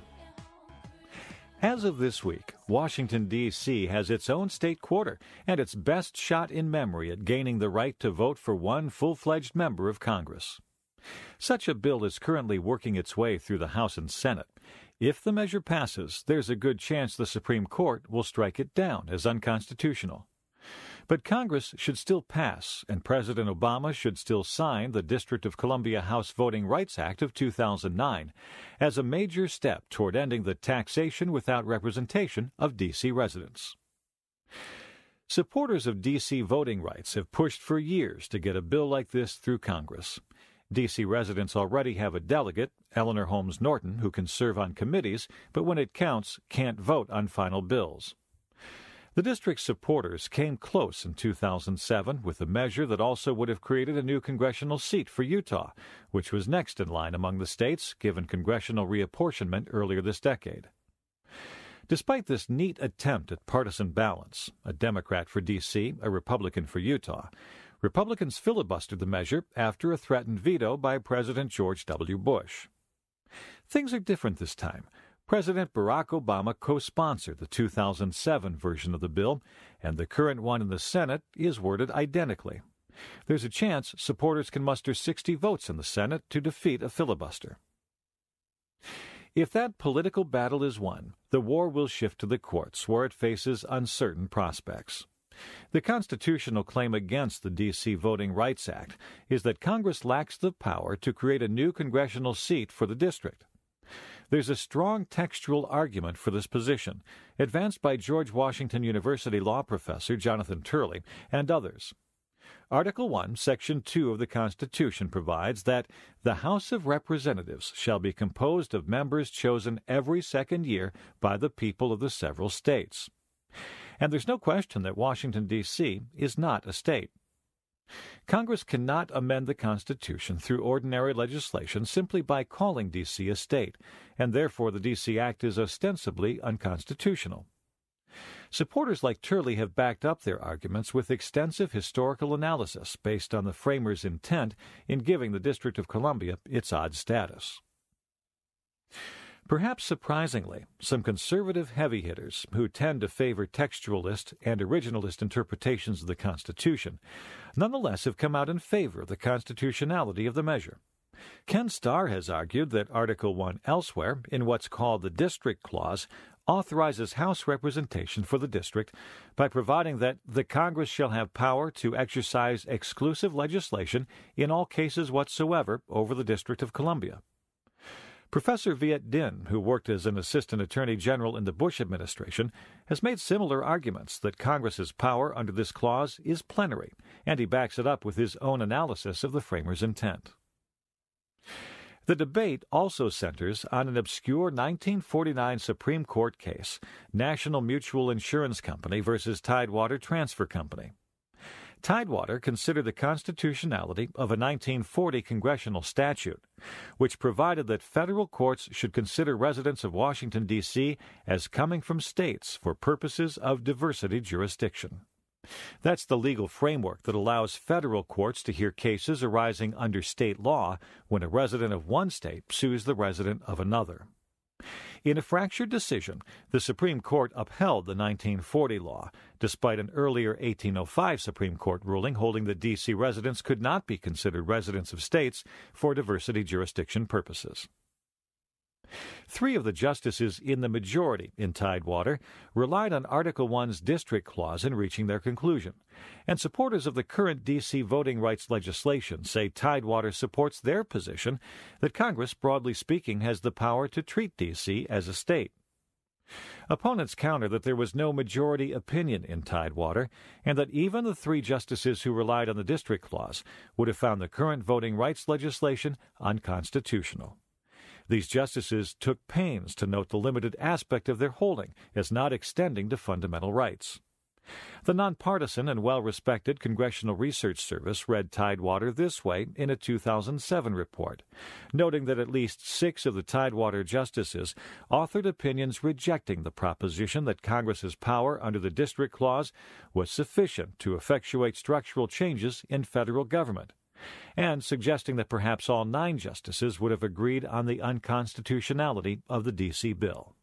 As of this week, Washington, D C has its own state quarter and its best shot in memory at gaining the right to vote for one full-fledged member of Congress. Such a bill is currently working its way through the House and Senate. If the measure passes, there's a good chance the Supreme Court will strike it down as unconstitutional. But Congress should still pass, and President Obama should still sign the District of Columbia House Voting Rights Act of two thousand nine as a major step toward ending the taxation without representation of D C residents. Supporters of D C voting rights have pushed for years to get a bill like this through Congress. D C residents already have a delegate, Eleanor Holmes Norton, who can serve on committees, but when it counts, can't vote on final bills. The district's supporters came close in two thousand seven with a measure that also would have created a new congressional seat for Utah, which was next in line among the states, given congressional reapportionment earlier this decade. Despite this neat attempt at partisan balance, a Democrat for D C, a Republican for Utah, Republicans filibustered the measure after a threatened veto by President George W. Bush. Things are different this time. President Barack Obama co-sponsored the two thousand seven version of the bill, and the current one in the Senate is worded identically. There's a chance supporters can muster sixty votes in the Senate to defeat a filibuster. If that political battle is won, the war will shift to the courts, where it faces uncertain prospects. The constitutional claim against the D C Voting Rights Act is that Congress lacks the power to create a new congressional seat for the district. There's a strong textual argument for this position, advanced by George Washington University law professor Jonathan Turley and others. Article one, Section two of the Constitution provides that the House of Representatives shall be composed of members chosen every second year by the people of the several states. And there's no question that Washington, D C is not a state. Congress cannot amend the Constitution through ordinary legislation simply by calling D C a state, and therefore the D C Act is ostensibly unconstitutional. Supporters like Turley have backed up their arguments with extensive historical analysis based on the framers' intent in giving the District of Columbia its odd status. Perhaps surprisingly, some conservative heavy hitters who tend to favor textualist and originalist interpretations of the Constitution nonetheless have come out in favor of the constitutionality of the measure. Ken Starr has argued that Article one elsewhere, in what's called the District Clause, authorizes House representation for the district by providing that the Congress shall have power to exercise exclusive legislation in all cases whatsoever over the District of Columbia. Professor Viet Din, who worked as an assistant attorney general in the Bush administration, has made similar arguments that Congress's power under this clause is plenary, and he backs it up with his own analysis of the framers' intent. The debate also centers on an obscure nineteen forty-nine Supreme Court case, National Mutual Insurance Company versus Tidewater Transfer Company. Tidewater considered the constitutionality of a nineteen forty congressional statute, which provided that federal courts should consider residents of Washington, D C as coming from states for purposes of diversity jurisdiction. That's the legal framework that allows federal courts to hear cases arising under state law when a resident of one state sues the resident of another. In a fractured decision, the Supreme Court upheld the nineteen forty law, despite an earlier eighteen oh five Supreme Court ruling holding that D C residents could not be considered residents of states for diversity jurisdiction purposes. Three of the justices in the majority in Tidewater relied on Article one's District Clause in reaching their conclusion, and supporters of the current D C voting rights legislation say Tidewater supports their position that Congress, broadly speaking, has the power to treat D C as a state. Opponents counter that there was no majority opinion in Tidewater, and that even the three justices who relied on the District Clause would have found the current voting rights legislation unconstitutional. These justices took pains to note the limited aspect of their holding as not extending to fundamental rights. The nonpartisan and well-respected Congressional Research Service read Tidewater this way in a two thousand seven report, noting that at least six of the Tidewater justices authored opinions rejecting the proposition that Congress's power under the District Clause was sufficient to effectuate structural changes in federal government, and suggesting that perhaps all nine justices would have agreed on the unconstitutionality of the D C bill.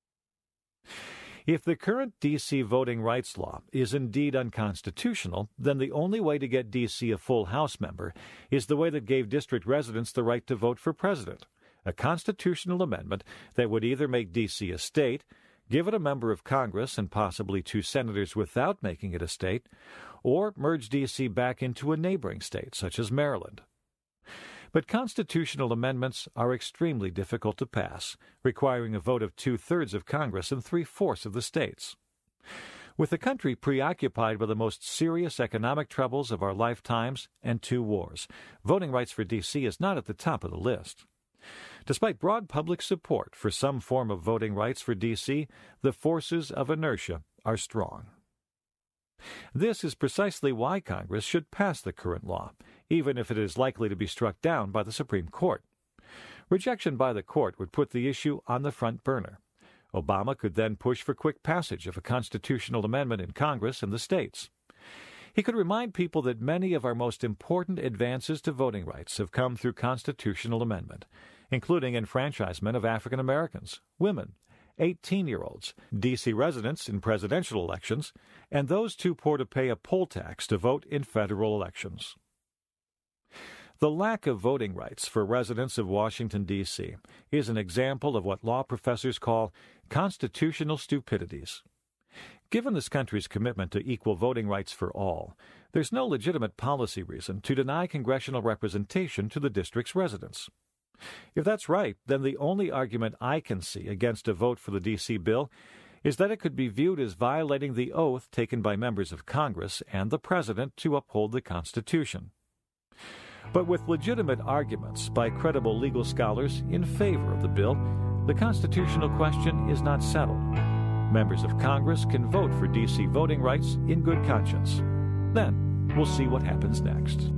If the current D C voting rights law is indeed unconstitutional, then the only way to get D C a full House member is the way that gave district residents the right to vote for president, a constitutional amendment that would either make D C a state, give it a member of Congress and possibly two senators without making it a state, or merge D C back into a neighboring state, such as Maryland. But constitutional amendments are extremely difficult to pass, requiring a vote of two-thirds of Congress and three-fourths of the states. With the country preoccupied by the most serious economic troubles of our lifetimes and two wars, voting rights for D C is not at the top of the list. Despite broad public support for some form of voting rights for D C, the forces of inertia are strong. This is precisely why Congress should pass the current law, even if it is likely to be struck down by the Supreme Court. Rejection by the court would put the issue on the front burner. Obama could then push for quick passage of a constitutional amendment in Congress and the states. He could remind people that many of our most important advances to voting rights have come through constitutional amendment, including enfranchisement of African Americans, women, eighteen-year-olds, D C residents in presidential elections, and those too poor to pay a poll tax to vote in federal elections. The lack of voting rights for residents of Washington, D C is an example of what law professors call constitutional stupidities. Given this country's commitment to equal voting rights for all, there's no legitimate policy reason to deny congressional representation to the district's residents. If that's right, then the only argument I can see against a vote for the D C bill is that it could be viewed as violating the oath taken by members of Congress and the President to uphold the Constitution. But with legitimate arguments by credible legal scholars in favor of the bill, the constitutional question is not settled. Members of Congress can vote for D C voting rights in good conscience. Then we'll see what happens next.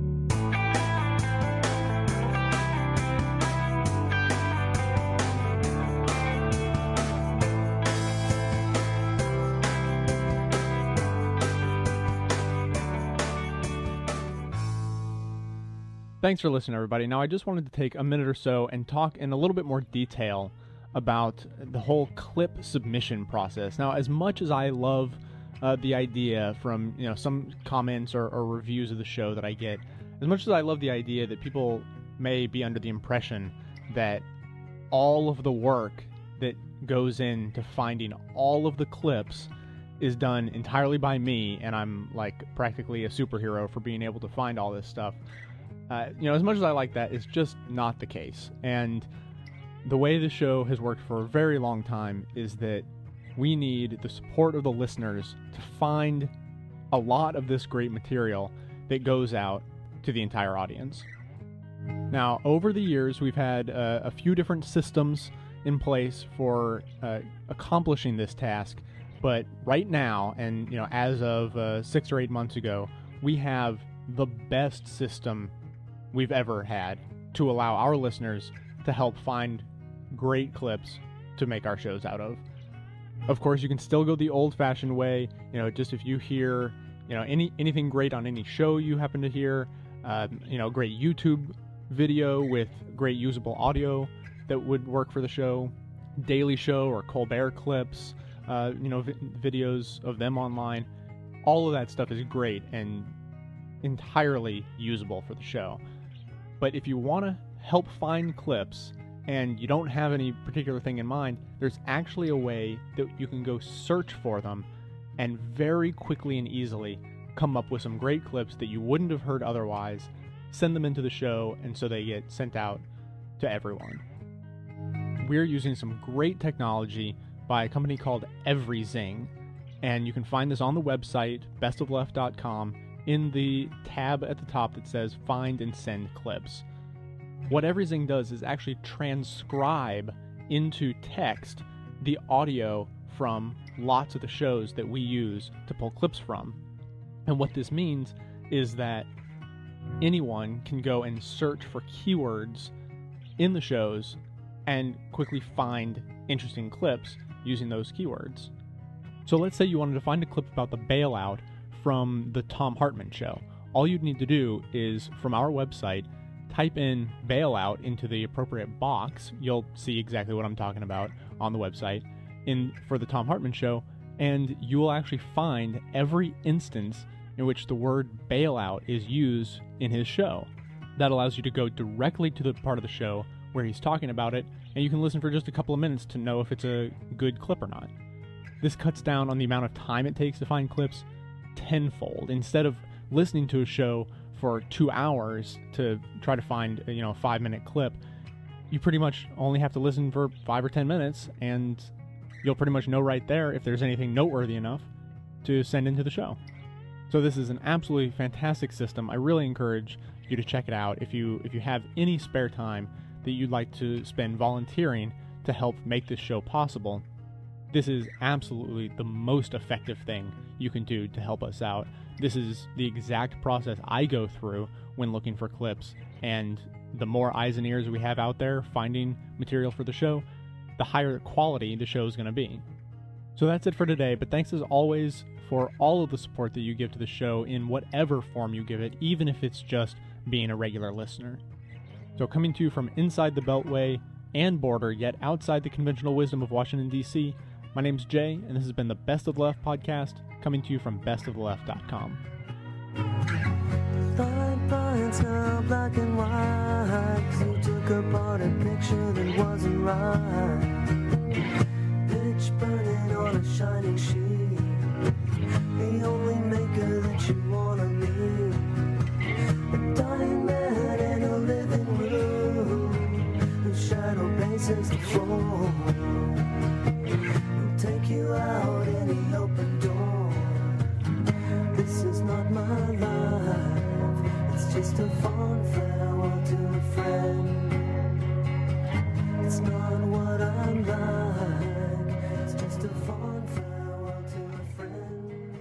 Thanks for listening, everybody. Now, I just wanted to take a minute or so and talk in a little bit more detail about the whole clip submission process. Now, as much as I love uh, the idea from, you know, some comments or, or reviews of the show that I get, as much as I love the idea that people may be under the impression that all of the work that goes into finding all of the clips is done entirely by me, and I'm like practically a superhero for being able to find all this stuff. Uh, you know, as much as I like that, it's just not the case. And the way the show has worked for a very long time is that we need the support of the listeners to find a lot of this great material that goes out to the entire audience. Now, over the years, we've had uh, a few different systems in place for uh, accomplishing this task, but right now, and you know, as of uh, six or eight months ago, we have the best system we've ever had to allow our listeners to help find great clips to make our shows out of. Of course, you can still go the old-fashioned way, you know, just if you hear, you know, any anything great on any show you happen to hear, uh, you know, great YouTube video with great usable audio that would work for the show, Daily Show or Colbert clips, uh, you know, vi- videos of them online. All of that stuff is great and entirely usable for the show. But if you want to help find clips and you don't have any particular thing in mind, there's actually a way that you can go search for them and very quickly and easily come up with some great clips that you wouldn't have heard otherwise, send them into the show, and so they get sent out to everyone. We're using some great technology by a company called EveryZing, and you can find this on the website, best of left dot com, in the tab at the top that says Find and Send Clips. What EveryZing does is actually transcribe into text the audio from lots of the shows that we use to pull clips from. And what this means is that anyone can go and search for keywords in the shows and quickly find interesting clips using those keywords. So let's say you wanted to find a clip about the bailout from the Thom Hartmann show. All you'd need to do is, from our website, type in bailout into the appropriate box. You'll see exactly what I'm talking about on the website in for the Thom Hartmann show, and you will actually find every instance in which the word bailout is used in his show. That allows you to go directly to the part of the show where he's talking about it, and you can listen for just a couple of minutes to know if it's a good clip or not. This cuts down on the amount of time it takes to find clips tenfold. Instead of listening to a show for two hours to try to find, you know, a five minute clip, you pretty much only have to listen for five or ten minutes, and you'll pretty much know right there if there's anything noteworthy enough to send into the show. So this is an absolutely fantastic system. I really encourage you to check it out if you if you have any spare time that you'd like to spend volunteering to help make this show possible. This is absolutely the most effective thing you can do to help us out. This is the exact process I go through when looking for clips, and the more eyes and ears we have out there finding material for the show, the higher quality the show is going to be. So that's it for today, but thanks as always for all of the support that you give to the show in whatever form you give it, even if it's just being a regular listener. So coming to you from inside the Beltway and border, yet outside the conventional wisdom of Washington, D C, my name's Jay, and this has been the Best of the Left podcast, coming to you from best of the left dot com. Fine, fine, now black and white, 'cause you took apart a picture that wasn't right. Pitch burning on a shining sheet, the only maker that you wanna meet. A dying man in a living room, whose shadow paces the floor. He'll take you out any open door. This is not my life, it's just a fond farewell to a friend. It's not what I'm like, it's just a fond farewell to a friend.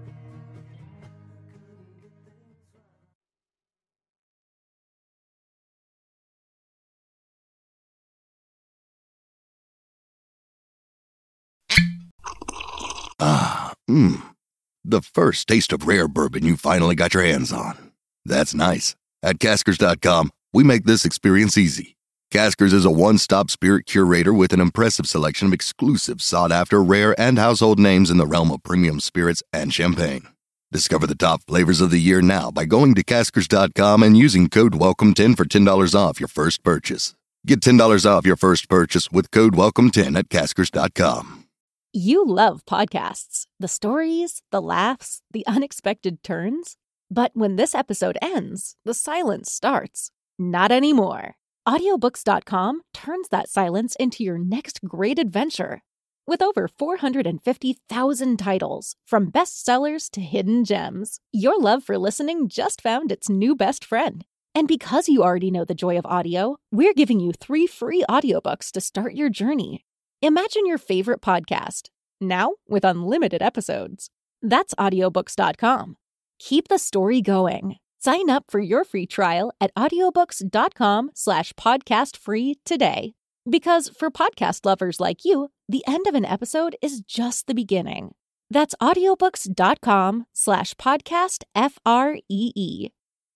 Ah, mmm. The first taste of rare bourbon you finally got your hands on. That's nice. At Caskers dot com, we make this experience easy. Caskers is a one-stop spirit curator with an impressive selection of exclusive, sought-after, rare, and household names in the realm of premium spirits and champagne. Discover the top flavors of the year now by going to Caskers dot com and using code welcome ten for ten dollars off your first purchase. Get ten dollars off your first purchase with code welcome ten at Caskers dot com. You love podcasts, the stories, the laughs, the unexpected turns. But when this episode ends, the silence starts. Not anymore. audiobooks dot com turns that silence into your next great adventure. With over four hundred fifty thousand titles, from bestsellers to hidden gems, your love for listening just found its new best friend. And because you already know the joy of audio, we're giving you three free audiobooks to start your journey. Imagine your favorite podcast, now with unlimited episodes. That's audiobooks dot com. Keep the story going. Sign up for your free trial at audiobooks dot com slash podcast free today. Because for podcast lovers like you, the end of an episode is just the beginning. That's audiobooks dot com slash podcast F R E E.